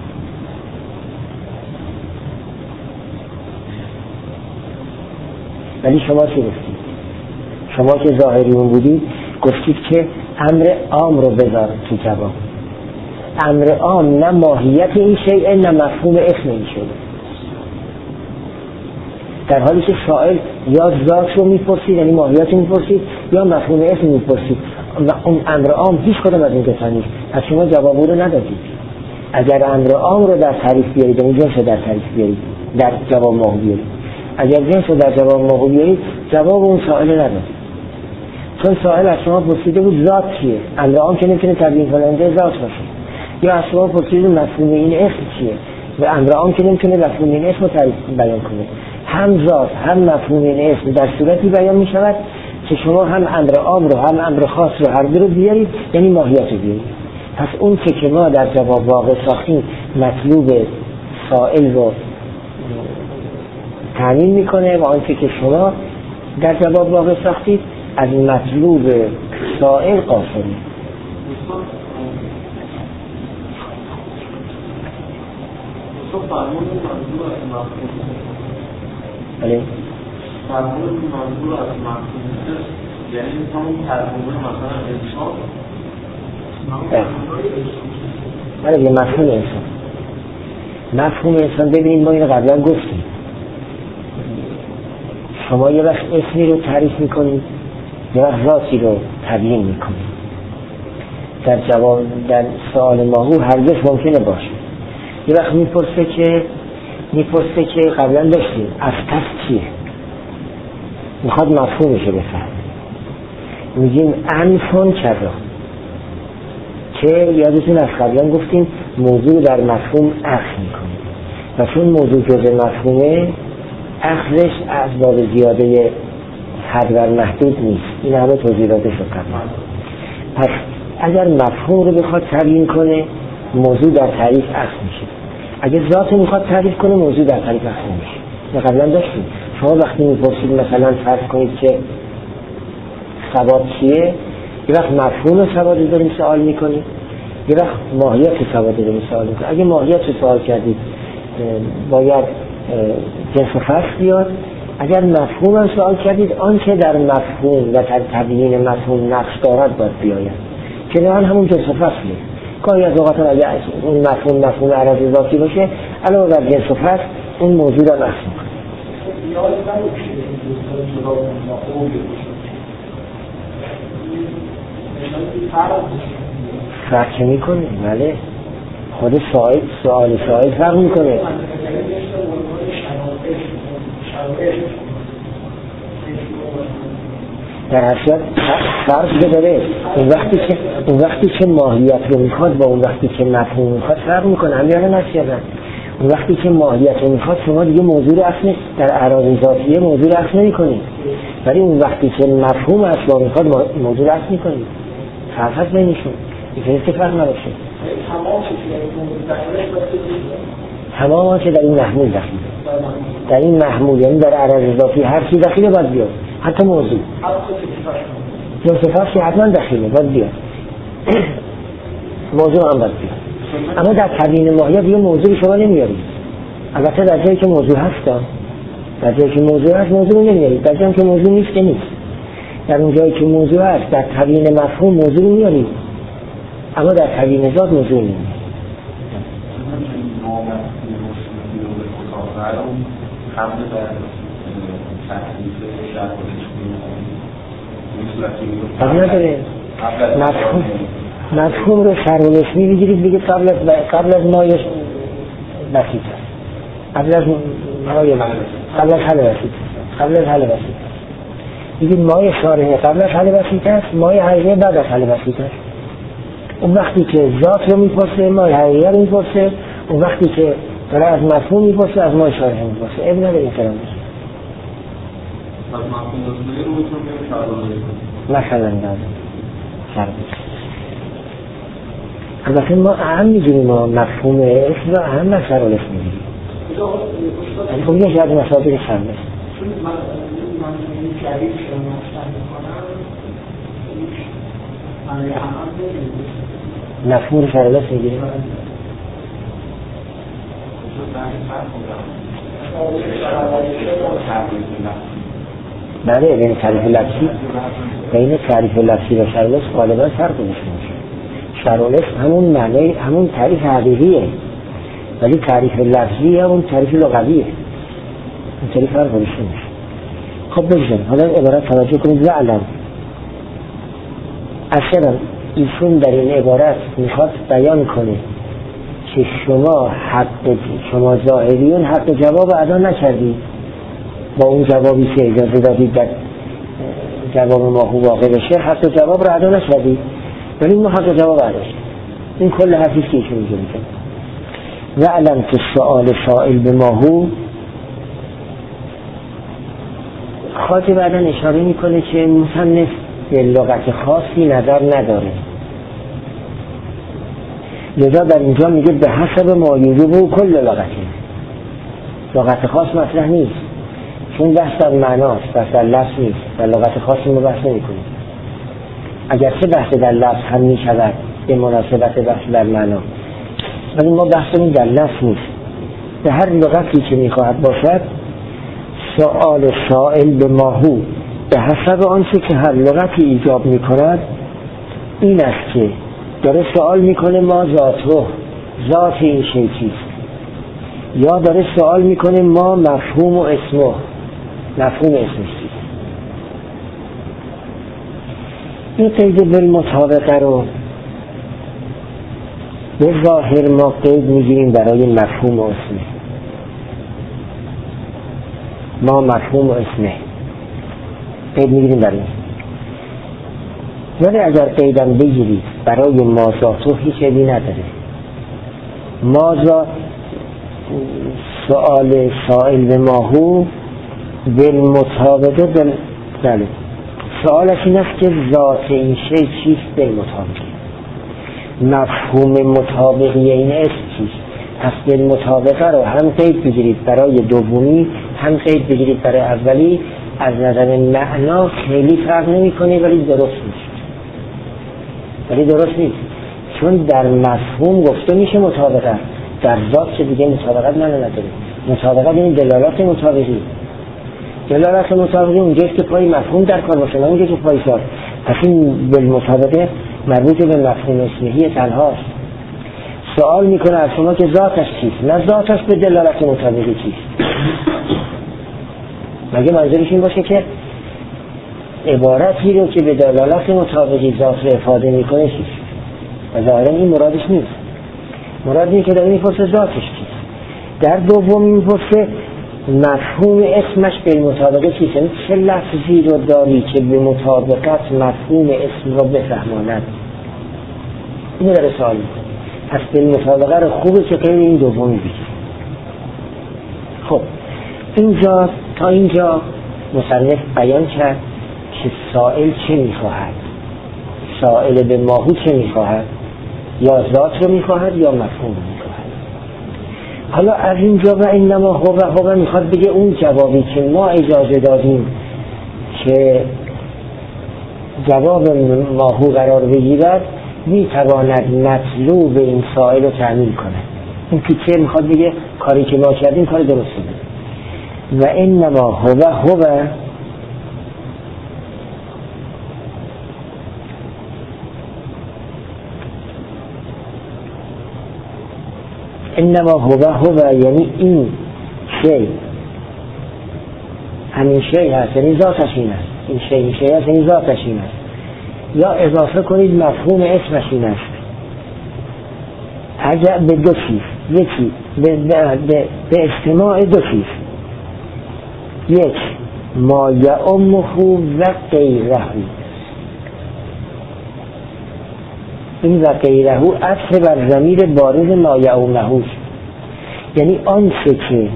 ولی شما چی گفتید؟ شما که ظاهریون بودید گفتید که امر عام رو بذار تو جواب. امر عام نه ماهیت این شیء نه مفهوم اسم این شیء. در حالی که سائل یا ذات رو میپرسید یعنی ماهیت رو میپرسید یا مفهوم اسم میپرسید و اون امر عام هیچ کدام از این دوتا نیست. پس شما جواب رو ندادید. اگر امر عام رو در تعریف بیارید یعنی جنس رو در تعریف بیارید، در جواب ماهو بیارید. اگر جنس رو در جواب ماهو بیارید، جواب اون سائل نداد. چون سائل از شما پرسیده بود ذات چیه؟ امر عام که نمیتونه تبیین کننده ذات باشه. یا از شما پرسیده مفهوم این اسم چیه؟ و امر عام که نمیتونه مفهوم این اسم رو تعریف بیان کنه. هم ذات هم مفهوم این اسم در صورتی بیان می شود که شما هم امر عام رو هم امر خاص رو هر دو رو بیارید، یعنی ماهیت رو بیارید. پس اون که ما در جواب واقع ساختیم مطلوب سائل رو تامین میکنه و آنچه که شما در جواب واقع ساختید از مطلوب سائل قاصری. بله فرمون منظور از مفهوم یعنی همون ترجمه مثلا انسان بله یه مفهوم انسان. مفهوم انسان ببینید ما اینو قبلا گفتیم. شما یه وقت اسمی رو تعریف میکنید یه وقت ذاتی رو تبیین میکنید. در جواب در سوال ماهو هرگز ممکنه باشه. یه وقت میپرسه که قبلا داشتیم افتس چیه؟ میخواد مفهومش رو بفهم. میگیم انفون کذا که یادتون از قبلا گفتیم موضوع در مفهوم اخذ میکنه و چون موضوع جزء مفهومه اخذش از باب زیاده حد و محدود نیست. این همه توضیح داده شد قبلا. پس اگر مفهوم رو بخواد تبیین کنه موضوع در تعریف اخذ میشه. اگر ذات میخواد تعریف کنه موضوع در تعریف اخذ میشه. ما قبلا داشتیم شما وقتی میپرسید مثلا فرض کنید که ثبات چیه، یه وقت مفهوم ثبات داریم سوال میکنید، یه وقت ماهیت ثبات داریم سوال میکنید. اگه ماهیت رو سوال کردید باید جنس و فصل بیاد. اگر مفهوم هم سوال کردید آنچه در مفهوم و تبیین مفهوم نقش دارد باید بیاید که نه همون جنس و فصله. گاهی از اوقات اگر اون مفهوم عرض ذاتی باشه علاوه بر جنس و فصل اون موجود هم اصل میکنه. فرق میکنه. بله خود سوال فرق میکنه. در حقیقت فرق داره. اون وقتی که ماهیت رو میخواد با اون وقتی که مفهوم میخواد فرق میکنه. همیاره نسیدن اون وقتی که ماهیت رو میخواد شما دیگه موضوع اصل در اعراض ذاتیه موضوع اصل نمیکنید، ولی اون وقتی که مفهوم اصلا میخواد موضوع اصل میکنید. فرق هست بینشون. این که فرق نباشه. تمام که در این محمول دخیله، در این محمول یعنی در اعراض ذاتی هر چی دخیله باید بیاد، حتی موضوع صفات که حتما دخیله باید بیاد، موضوع هم باید بیاد. اما در تبیین ماهیت یه موضوع شما نمیارید. البته در جایی که موضوع هست، در جایی که موضوع هست موضوع نمیارید، در جایی که موضوع نیست که نیست. در اون جایی که موضوع هست در تبیین مفهوم موضوع میارید، اما در تبیین ذات موضوع نمیارید. حمله بر تحریف شرط و این صورتی نداره. مفهوم رو شرط و اسمی میگیرید بگید قبل از مایه بسیط است، قبل از حل بسیط بگید مایه شارحه قبل از حل بسیط است، مایه حقیقه بعد از حل بسیط است. اون وقتی که ذات رو میپرسه مایه حقیقه رو میپرسه، اون وقتی که داره از مفهوم میپرسه از مایه شارحه میپرسه. ابن نداره این کلام میشه از مفهوم اسمی رو بتون بیم شرط مثلا داره شرط. البته ما اهم میگیریم، ما مفهوم اسم رو اهم از شرط اسم میگیریم. خب یه از مصادر شرط چون من این جدید شما مستن میکنم معنی اهم مفهوم شرط اسم میگیریم. بله، بین تعریف لفظی و شرط اسم غالبا فرق میشه. شرط اسم همون معنی، همون تعریف حقیقیه، ولی تعریف لفظی همون تعریف لغویه. این تعریف فرق میشه. خب بگذاریم حالا عبارت توجه کنید. زعلم اصلا ایشون در این عبارت میخواد بیان کنه که شما ظاهریون حق جواب ادا نکردید با اون جوابی که اجازه دادید در جواب ماهو واقع بشه، حق جواب رو ادا نکردید، ولی ما حق جواب ادا شد. این کل حرفی که ایشون میگه. وعلم که سؤال سائل به ماهو خاطر بعدن اشاره میکنه که مصنف به لغت خاصی نظر نداره، لذا در اینجا میگه به حسب ما یوجب کل لغت خاص مطرح نیست، چون بحث در معناست، بحث در لفظ نیست. در لغت خاصی ما بحث نمی کنیم، اگرچه بحث در لفظ هم می شود به مناسبت بحث در معنا، ولی ما بحثمون در لفظ نیست. به هر لغتی که می خواهد باشد سؤال سائل به ماهو به حسب آنچه که هر لغتی ایجاب می کند این است که داره سوال میکنه ما ذات این شیء چیست، یا داره سوال میکنه ما مفهوم و اسمش چیست. این قید بالمطابقه رو به ظاهر ما قید میگیریم برای مفهوم و اسمه. ما مفهوم و اسمه قید میگیریم برای، ولی اگر قیدم بگیرید برای ما ذاتو هیچ عیبی نداره. ما سؤال سائل به ماهو بالمطابقه بله، سؤالش این است که ذات این شیء چیست بالمطابقه، مفهوم مطابقی این اسم چیست. پس بالمطابقه رو هم قید بگیرید برای دومی، هم قید بگیرید برای اولی. از نظر معنا خیلی فرق نمی کنه، ولی درست نیست، چون در مفهوم گفته میشه مطابقت، در ذات که دیگه مطابقت معنی نداره. مطابقت این دلالات مطابقی اونجاست که پای مفهوم در کار باشه، نه اونجا که پای ذات. پس این بالمطابقه مربوط به مفهوم اسمیه تنهاست. سوال میکنه از شما که ذاتش چیست، نه ذاتش به دلالت مطابقی چیست. مگه منظورش این باشه که عبارتی رو که به دلالت مطابقی ذات رو افاده میکنه چیست؟ و ظاهرا این مرادش نیست. مراد اینه که داره میپرسه ذاتش چیست. در دوم میپرسه مفهوم اسمش به مطابقه چیست، یعنی چه لفظی رو داری که به مطابقت مفهوم اسم رو بفهماند. اینو داره سوال میکنه. پس به مطابقه رو خوبه که غیر این دومی بگید. خب تا اینجا مصنف بیان کرد که سائل چه میخواهد، سائل به ماهو چه میخواهد، یا ذات رو میخواهد یا مفهوم رو میخواهد. حالا از اینجا و انما هو میخواد بگه اون جوابی که ما اجازه دادیم که جواب ماهو قرار بگیرد میتواند مطلوب این سائل رو تعمیل کنه. این پیچه میخواد بگه کاری که ما کردیم کار درسته بود. و انما هو انما هو یعنی این شیء همین شیء هست یعنی ذاتش این است، این شیء هست یعنی ذاتش این است. یا اضافه کنید مفهوم اسمش این است. اگر به دو چیز، یکی به اجتماع دو چیز، یک ما یعمه و غیره، این و غیره عطف بر ضمیر بارز ما یعمه، یعنی آنچه که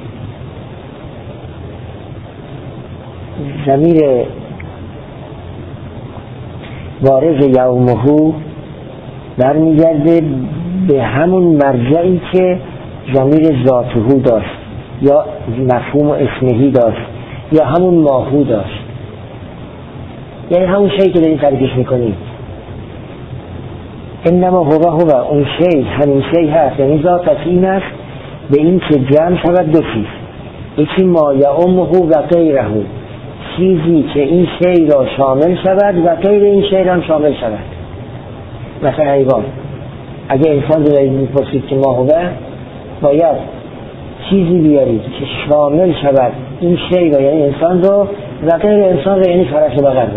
ضمیر بارز یعمه برمیگرده به همون مرجعی که ضمیر ذاته داشت یا مفهوم اسمهی داشت یا همون ماهو داشت، یعنی همون شیئی که داریم تعریفش میکنیم. انما هو اون شیء همین شیء هست یعنی ذاتش این است، به این که جمع شود دو چیز، یکی ما یعمه و غیره، چیزی که این شیء را شامل شود و غیر این شیء را شامل شود. مثلا حیوان، اگه انسان رو میپرسید که ما هو، باید چیزی بیارید که شامل شود این شیء را یعنی انسان رو و غیر انسان را یعنی فرس و بقر را.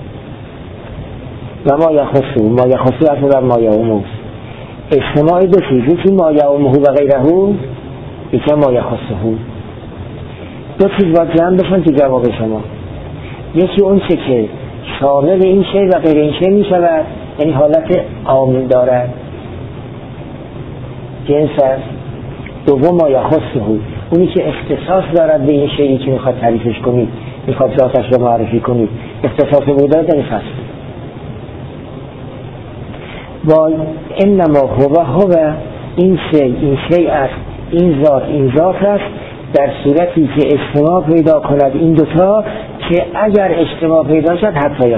و ما یخصو عطف بر ما یعمه، اجتماع دو چیز، یکی ما یعمه و غیره، یکی ما یخصه. دو چیز با جمع بشن تو جواب شما، یکی اون چه که شامل این شیء و غیر این شیء می شود یعنی حالت عام دارد، جنس است. دوم ما یخصه، اونی که اختصاص دارد به این شیئی که میخواد تعریفش کنید، میخواد ذاتش رو معرفی کنید، اختصاص بوده در فصل. با انما هو این شیء است، این ذات است، در صورتی که اجتماع پیدا کند این دوتا، که اگر اجتماع پیدا شد حتی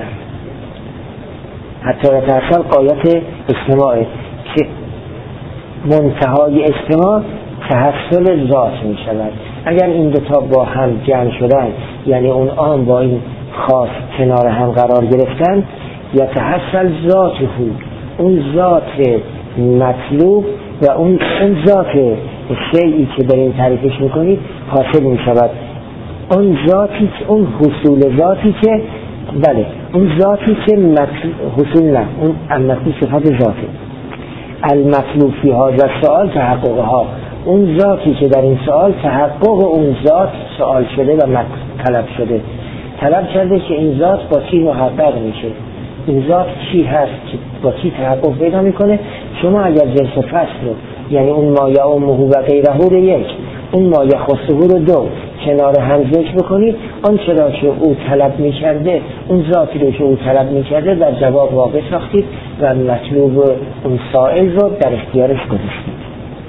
یتحصل قایت اجتماعه، که منتهای اجتماع تحصل ذات می شود. اگر این دوتا با هم جمع شدن یعنی اون عام با این خاص کنار هم قرار گرفتن، یتحصل ذاته، اون ذات مطلوب و اون ذات شیئی که دارین تعریفش میکنید حاصل می شود. اون ذاتی که اون حصول ذاتی که بله اون ذاتی که حصول نه، اون المطلوب صفت ذاته، المطلوب فی هذا سؤال تحققها، اون ذاتی که در این سؤال تحقق اون ذات سؤال شده و طلب شده که این ذات با چی محقق میشه، این ذات چی هست که با چی تحقق پیدا میکنه. شما اگر جنس فصل رو یعنی اون ما یعمه و غیره رو یک، اون ما یخصه رو دو کنار هم ذکر بکنید، آنچه را که او طلب میکرده، اون ذاتی رو که او طلب میکرده در جواب واقع ساختید و مطلوب اون سائل رو در اختیارش گذاشتید.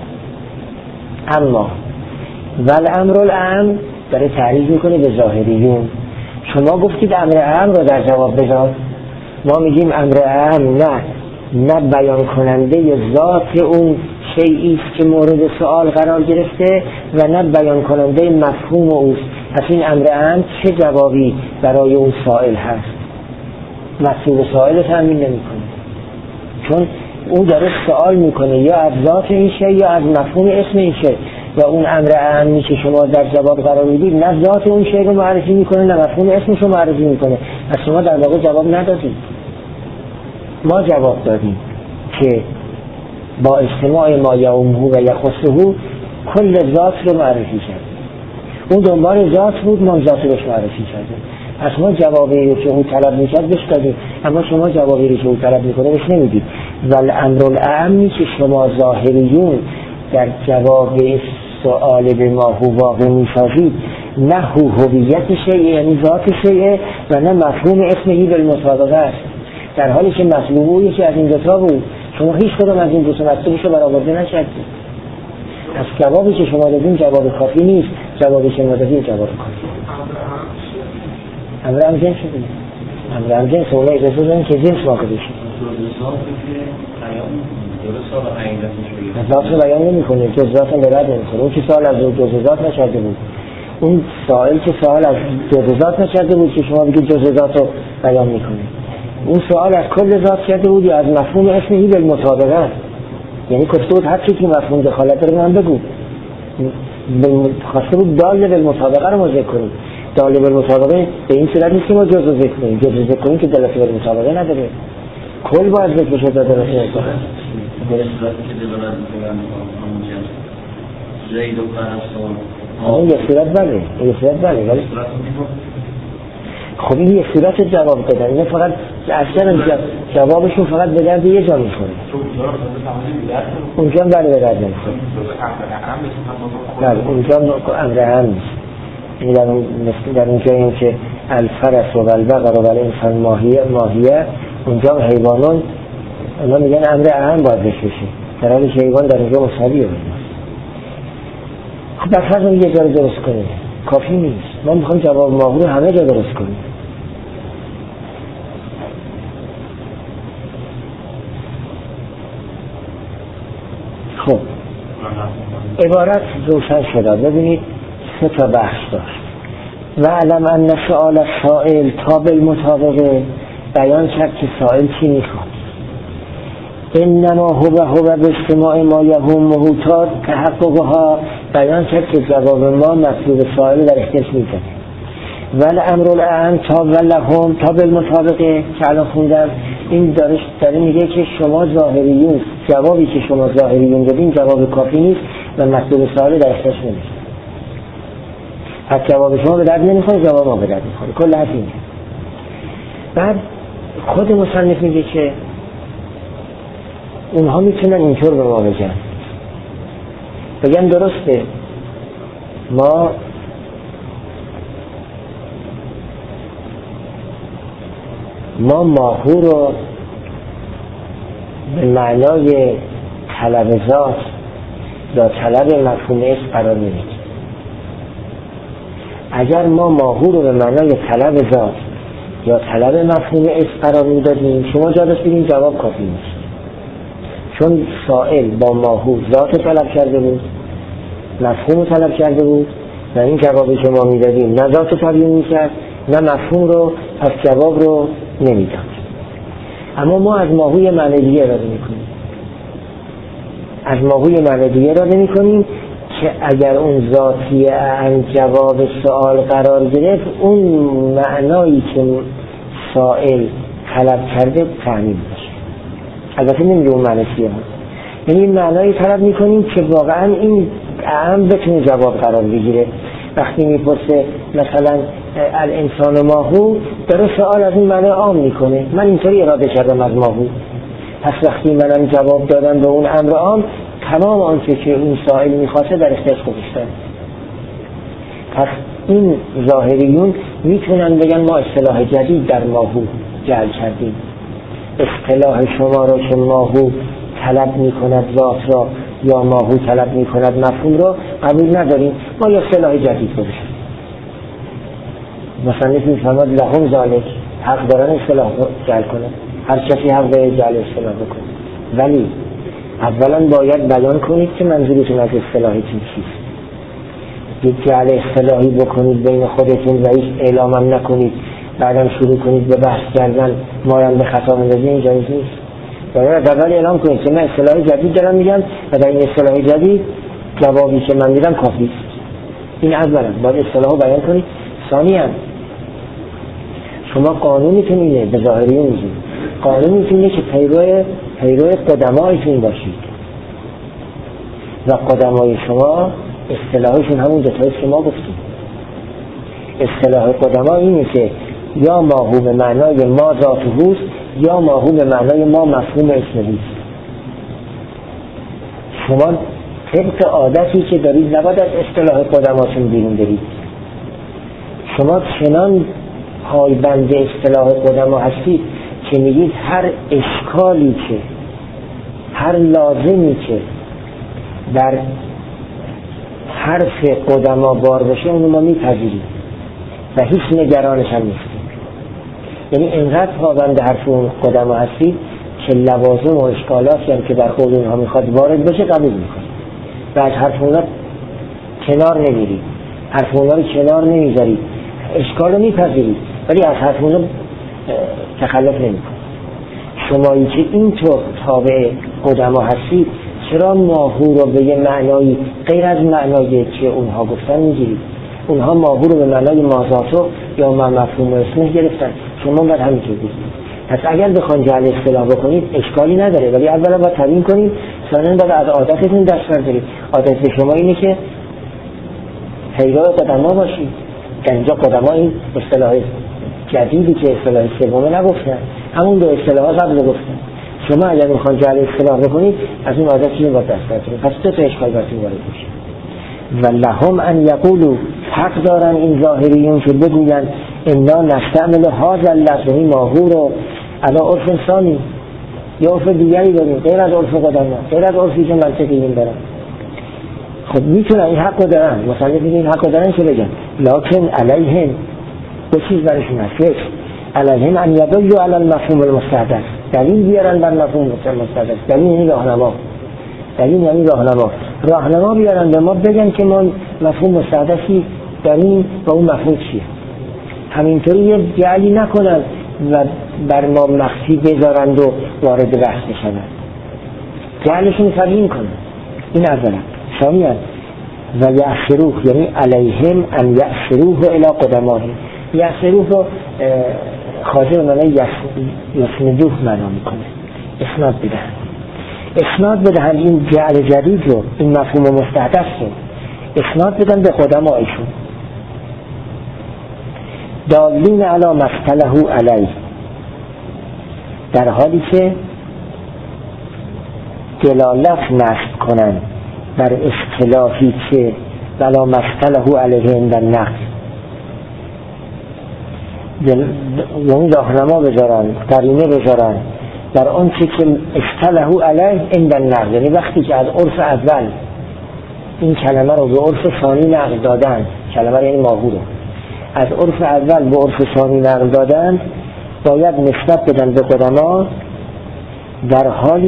اما والامر الاعم داره تعریض میکنه به ظاهریون. شما گفتید امر اعم رو در جواب بذار، ما میگیم امر اعم نه بیان کننده ذات اون شیئی است که مورد سوال قرار گرفته و نه بیان کننده مفهوم اوست. پس این امر اعم چه جوابی برای اون سائل هست؟ مطلوب سائل تامین نمیکنه، چون او داره سوال میکنه یا از ذات این شیء یا از مفهوم اسم این شیء، و اون امر اعمی که شما در جواب قرار میدید نه ذات اون شیء رو معرفی میکنه نه مفهوم اسمش رو معرفی میکنه. پس شما در واقع جواب ندادید. ما جواب دادیم که با اجتماع ما یعمه و یخصه کل ذات رو معرفی کرد. اون دنبال ذات بود، ما ذات رو معرفی کردیم. پس ما جوابی رو که او طلب میکرد بهش دادیم، اما شما جوابی رو که او طلب میکنه بهش نمیدید. والامر الاعمی که شما ظاهریون در جواب سؤال به ما هو واقع میسازید، نه هویت شیء یعنی ذات شیء و نه مفهوم اسمهی بالمطابقه است، در حالی که مطلوب یکی از این دوتا بود. شما هیچ کدوم از این دوتا مطلوبش رو برآورده نکردید. از جوابی که شما دادین جواب کافی نیست، جوابی که ما دادین جواب کافی. امر هم جنس شده، امر هم جنس اولا اجازه دادن که جنس واقع بشه. ذات رو بیان نمی کنه، جزئیات هم برد نمی کنه. اون که سوال از جزئیات نکرده بود، اون سائل که سوال از جزئیات نکرده بود که شما بگید جزئیات رو بیان می کنه. اون سوال از کل ذات کرده بود یا از مفهوم اسمهی بالمطابقه، یعنی گفته بود هر چی که مفهوم دخالت رو من بگو، خواسته بود دال بالمطابقه رو ذکر کنید. دال بالمطابقه به این صورت نیست که ما جزء ذکر کنیم. جزء ذکر کنیم که دلالت بالمطابقه نداره، کل باید ذکر بشه تا دلالت بالمطابقه. این یه صورت بله، این صورت بله، ولی خب این یه صورت جواب بدن، این فقط اصلا جوابشون فقط به درد یه جا میخوره، اونجا بله به درد نمیخوره. بله اونجا امر اهم نیست. این در اونجا این که الفرس و البقر و الانسان ماهیه اونجا حیوانان اونا میگن امر اهم باید بشه، در حالی که حیوان در اونجا مساویه. خب بس هم یه جا رو درست کنیم کافی نیست، ما میخوایم جواب ماهو رو همه جا درست کنیم. خب عبارت روشن شد. ببینید 3 تا بحث داشت. و علم ان سؤال سائل تا بالمطابقه، بیان کرد که سائل چی میخواد. انما هو به اجتماع ما یهمه تا تحققها، بیان کرد که جواب ما مطلوب سائل در اختیارش میزنه. ول امر الاعم تا ولهم تا بالمطابقه که الان خوندم، این داره میگه که شما ظاهریون، جوابی که شما ظاهریون دادین جواب کافی نیست و مطلوب سائل در اختیارش نمیشه. پس جواب شما به درد نمیخوره، جواب ما به درد میخوره. کل حرف اینه. بعد خود مصنف میگه که اونها میتونن اینطور به ما بگن درسته ما ماهو رو به معنای طلب ذات یا طلب مفهوم اسم قرار نمیدیم. اگر ما ماهو رو به معنای طلب ذات یا طلب مفهوم اسم قرار میدادیم، شما جا داشت بگیم جواب کافی نیست، چون سائل با ماهو ذات طلب کرده بود، مفهوم طلب کرده بود و این جوابی که ما میدادیم نه ذات طلب میکرد نه مفهوم رو، پس جواب رو نمیداد. اما ما از ماهوی معنی دیگه اراده میکنیم، از ماهوی معنی دیگه اراده میکنیم که اگر اون ذاتی ان جواب سوال قرار گرفت، اون معنایی که سائل طلب کرده تعمیم بشه. البته نمیگه اون معنی چیه، یعنی این معنایی طلب میکنیم که واقعا این اهم بتونه جواب قرار بگیره. وقتی میپرسه مثلا الانسان ماهو، داره سوال از این معنی عام میکنه، من اینطوری اراده کردم از ماهو، پس وقتی منم جواب دادم به اون امر عام، تمام آنچه که این سائل میخواسته در اختیارش گذاشتن. پس این ظاهریون میتونن بگن ما اصطلاح جدید در ماهو جعل کردیم، اصطلاح شما را که ماهو طلب میکند ذات را یا ماهو طلب میکند مفهوم را قبول نداریم، ما یه اصطلاح جدید گذاشتیم. مثلا میفهمد لهم ذالک، حق دارن اصطلاح جعل کنن، هر کسی حق داره جعل اصطلاح بکنه، ولی اولا باید بیان کنید که منظورتون از اصطلاحتون چیست. یک جعل اصطلاحی بکنید بین خودتون و هیچ اعلامم نکنید، بعدم شروع کنید به بحث کردن مایم به خطا بندازی، این جایز نیست. باید اول اعلام کنید که من اصطلاح جدید دارم میگم و در این اصطلاح جدید جوابی که من میدم کافی است. این اولا باید اصطلاحو بیان کنید. ثانیاً شما قانونیتون اینه، به ظاهریون میگید، قانونیتون اینه که پیرو قدمایتون باشید و قدمای شما اصطلاحشون همون دوتاییست که ما گفتیم. اصطلاح قدما اینه که یا ماهو به معنای ما ذاتهوست یا ماهو به معنای ما مفهوم اسمهوست. شما طبق عادتی که دارید نباید از اصطلاح قدماتون بیرون برید. شما چنان پایبند اصطلاح قدما هستید که میگید هر اشکالی که، هر لازمی که در حرف قدما بار بشه اونو ما میپذیریم و هیچ نگرانش هم نیستیم. یعنی اینقدر پابند حرف اون قدما هستید که لوازم و اشکالاتی هم که در خود اونها میخواد وارد بشه قبول میکنید و از حرف اونها کنار نمیرید، حرف اونها رو کنار نمیذارید، اشکال رو میپذیرید ولی از حرف اونها تخلف نمیکنید. شمایی که اینطور تابع قدما هستید، چرا ماهو رو به یه معنایی غیر از معنایی که اونها گفتن میگیرید؟ اونها ماهو رو به معنای مازاتو یا مفهوم اسمه گرفتن، شما باید همینطور بگید. پس اگر بخواید جعل اصطلاح بکنید اشکالی نداره، ولی اولا باید تبیین کنید، ثانیا باید از عادتتون دست بردارید. عادت شما اینه که پیرو قدما باشید. در اینجا قدما این اصطلاح جدیدی که اصطلاح سومه نگفتن، همون دو اصطلاح قبل گفتن. شما اگر میخواید جعل اصطلاح بکنید از این عادتتون باید دست بردارید. پس دو تا اشکال براتون وارد میشه. و لهم ان یقولوا، حق دارن این ظاهریون که بگویند انا نستعمل هذا اللفظ، ماهو رو علی عرف ثانی، یا عرف دیگری داریم غیر از عرف قدما، غیر از عرفی که منطقیین دارن. خب میتونن این حق رو دارن، مثلا این حق رو دارن که بگن لکن علیهم دو چیز برشون هست. علیهم ان یدلوا علی المفهوم المستحدث، دلیل بیارن بر مفهوم مستحدث. دلیل یعنی راهنما، دلیل یعنی راهنما بیارن به ما بگن که ما مفهوم مستحدثی داریم و اون مفهوم چیه. همینطوری یه جعلی نکنن و بر ما مخفی بذارند و وارد بحث بشن، جعلشون تبیین کنن. این اولا. ثانیاً و یأسروه، یعنی علیهم ان یأسروه الی قدمائهم. یأسروه رو خاطر به معنی یسندوه معنا میکنه، اسناد بدهن. اسناد بدهن این جعل جدید رو، این مفهوم مستحدث رو اسناد بدن به قدمائشون. دالین علی مصطلحو علیه، در حالی که دلالت نصب کنن بر اصطلاحی که بلا مصطلحو علیه عند النقل، یعنی راهنما بذارن، قرینه بذارن در آن چی که اصطلحو علیه عند النقل، یعنی وقتی که از عرف اول این کلمه رو به عرف ثانی نقل دادن، کلمه یعنی ماهو رو از عرف اول به عرف ثانی نقل دادن، باید نسبت بدن به قدما در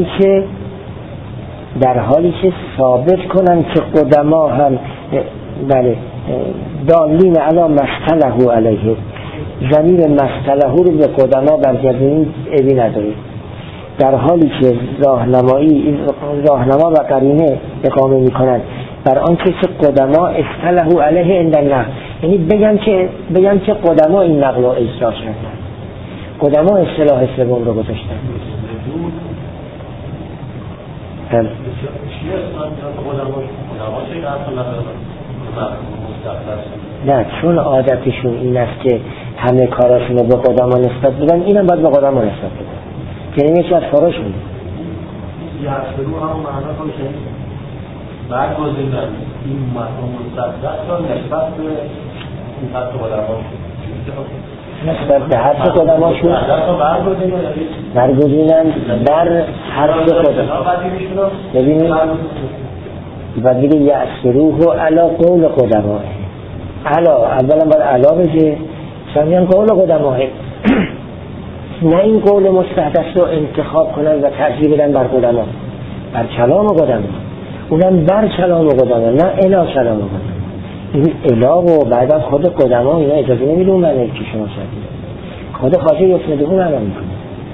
حالی که ثابت کنن که قدما هم بله دالین علی مصطلحو علیه، ضمیر مصطلحو رو به قدما برگردونید ابی ندارید. در حالی که راهنما و قرینه اقامه میکنن بر آنچه که قدما اصطلحو علیه عند النقل، یعنی بگن که قدما این نقل رو اجرا کردن، قدما اصطلاح سوم رو گذاشتن. نه، چون عادتشون این است که همه کاراشون رو به قدما نسبت بدن، اینم باید به قدما نسبت بدن، که نمیشه از کاراش میده. یأسروه هم معنا کنه برگزیدن این مفهوم مستحدث را نسبت به این حد قدماشون، نسبت به حرف قدماشون برگزینن بر حرف قدماشون. ببینید و دیگه یأسروه علا قول قدماه، علا اولا باید علا بگه، ثانیاً قول قدماه، نه این قول مستحدث رو انتخاب کنن و ترجیح بدن بر قدما، بر کلام قدما، اونم بر کلام قدما، نه الا کلام قدما. این الا و بعد از خود قدما اینا اجازه نمیده اون معنی که شما شدید، خود خاطر یفنده اون عمل میکنه.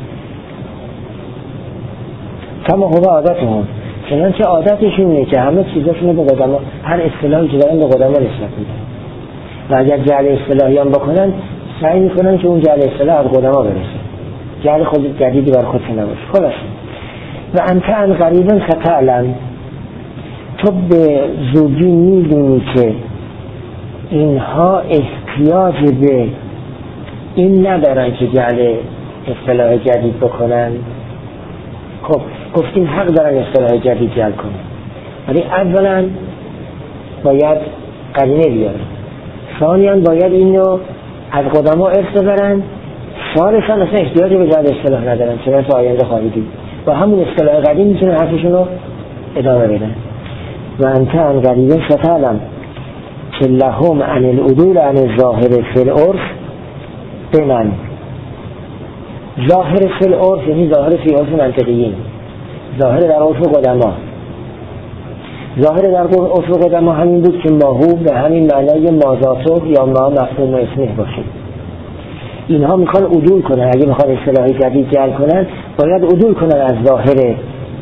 کما هو عادتهم، چنانچه عادتشون اینه که همه چیزاشون رو به قدما، هر اصطلاحی که دارن به قدما نسبت میدن و اگر جعل اصطلاحی هم بکنن سعی میکنن که اون جعل اصطلاح از قدما برسه، جعل خود جدیدی بر خودش نباشه. خلاص و انت عن قریب فتعلم، تو به زودی میدونی که اینها احتیاج به این ندارن که جعل اصطلاح جدید بکنن. خب گفتیم حق دارن اصطلاح جدید جعل کنن، ولی اولا باید قرینه بیارن، ثانیاً باید اینو از قدما ارث ببرن، ثالثاً اصلا احتیاج به جعل اصطلاح ندارن، چون تا آینده خواهیدیم با همون اصطلاح قدیم میتونن حرفشون رو ادامه بدن. و انت عن قریب فتعلم که لهم عن العدول عن الظاهر فی العرف بمن، ظاهر فی العرف یعنی ظاهر فی عرف منطقیین، ظاهر در عرف قدما. ظاهر در عرف قدما همین بود که ماهو به همین معنای مازاتو یا ما مفهوم اسمه باشه. اینها میخوان عدول کنن، اگه میخوان اصطلاحی جدید جعل کنن باید عدول کنن از ظاهر،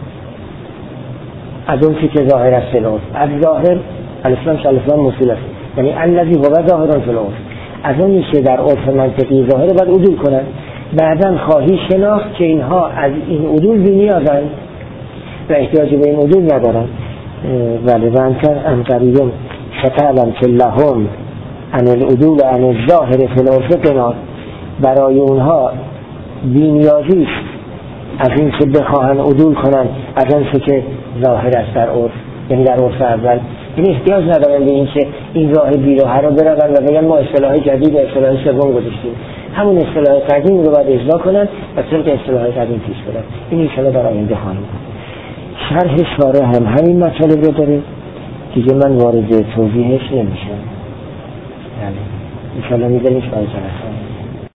از اون چی که ظاهر است فی العرف، از ظاهر الاسلام شلسلام موصول است، یعنی الذی هو ظاهر فی العرف، از اونی که در عرف منطقی ظاهر باید عدول کنن. بعداً خواهی شناخت که اینها از این عدول بی‌نیازن و احتیاج به این عدول ندارن. ولی وانکر ان قریب فتعلم که لهم عن العدول عن الظاهر فی العرف قناع، برای اونها بی‌نیازی است از این که بخواهن عدول کنن از آن که ظاهر است در عرف، یعنی در عرف اول، یعنی احتیاج ندارن به این که این راه بیراه رو برون و بگن ما اصطلاح جدید و اصطلاح سوم گذاشتیم، همون اصطلاح قدیم رو باید اجرا کنن و طبق اصطلاح قدیم پیش برن. این انشاءالله در آینده خواهیم. شرح شارح هم همین مطالب رو داره، دیگه من وارد توضیحش نمیشم. انشاءالله میذاریم شارح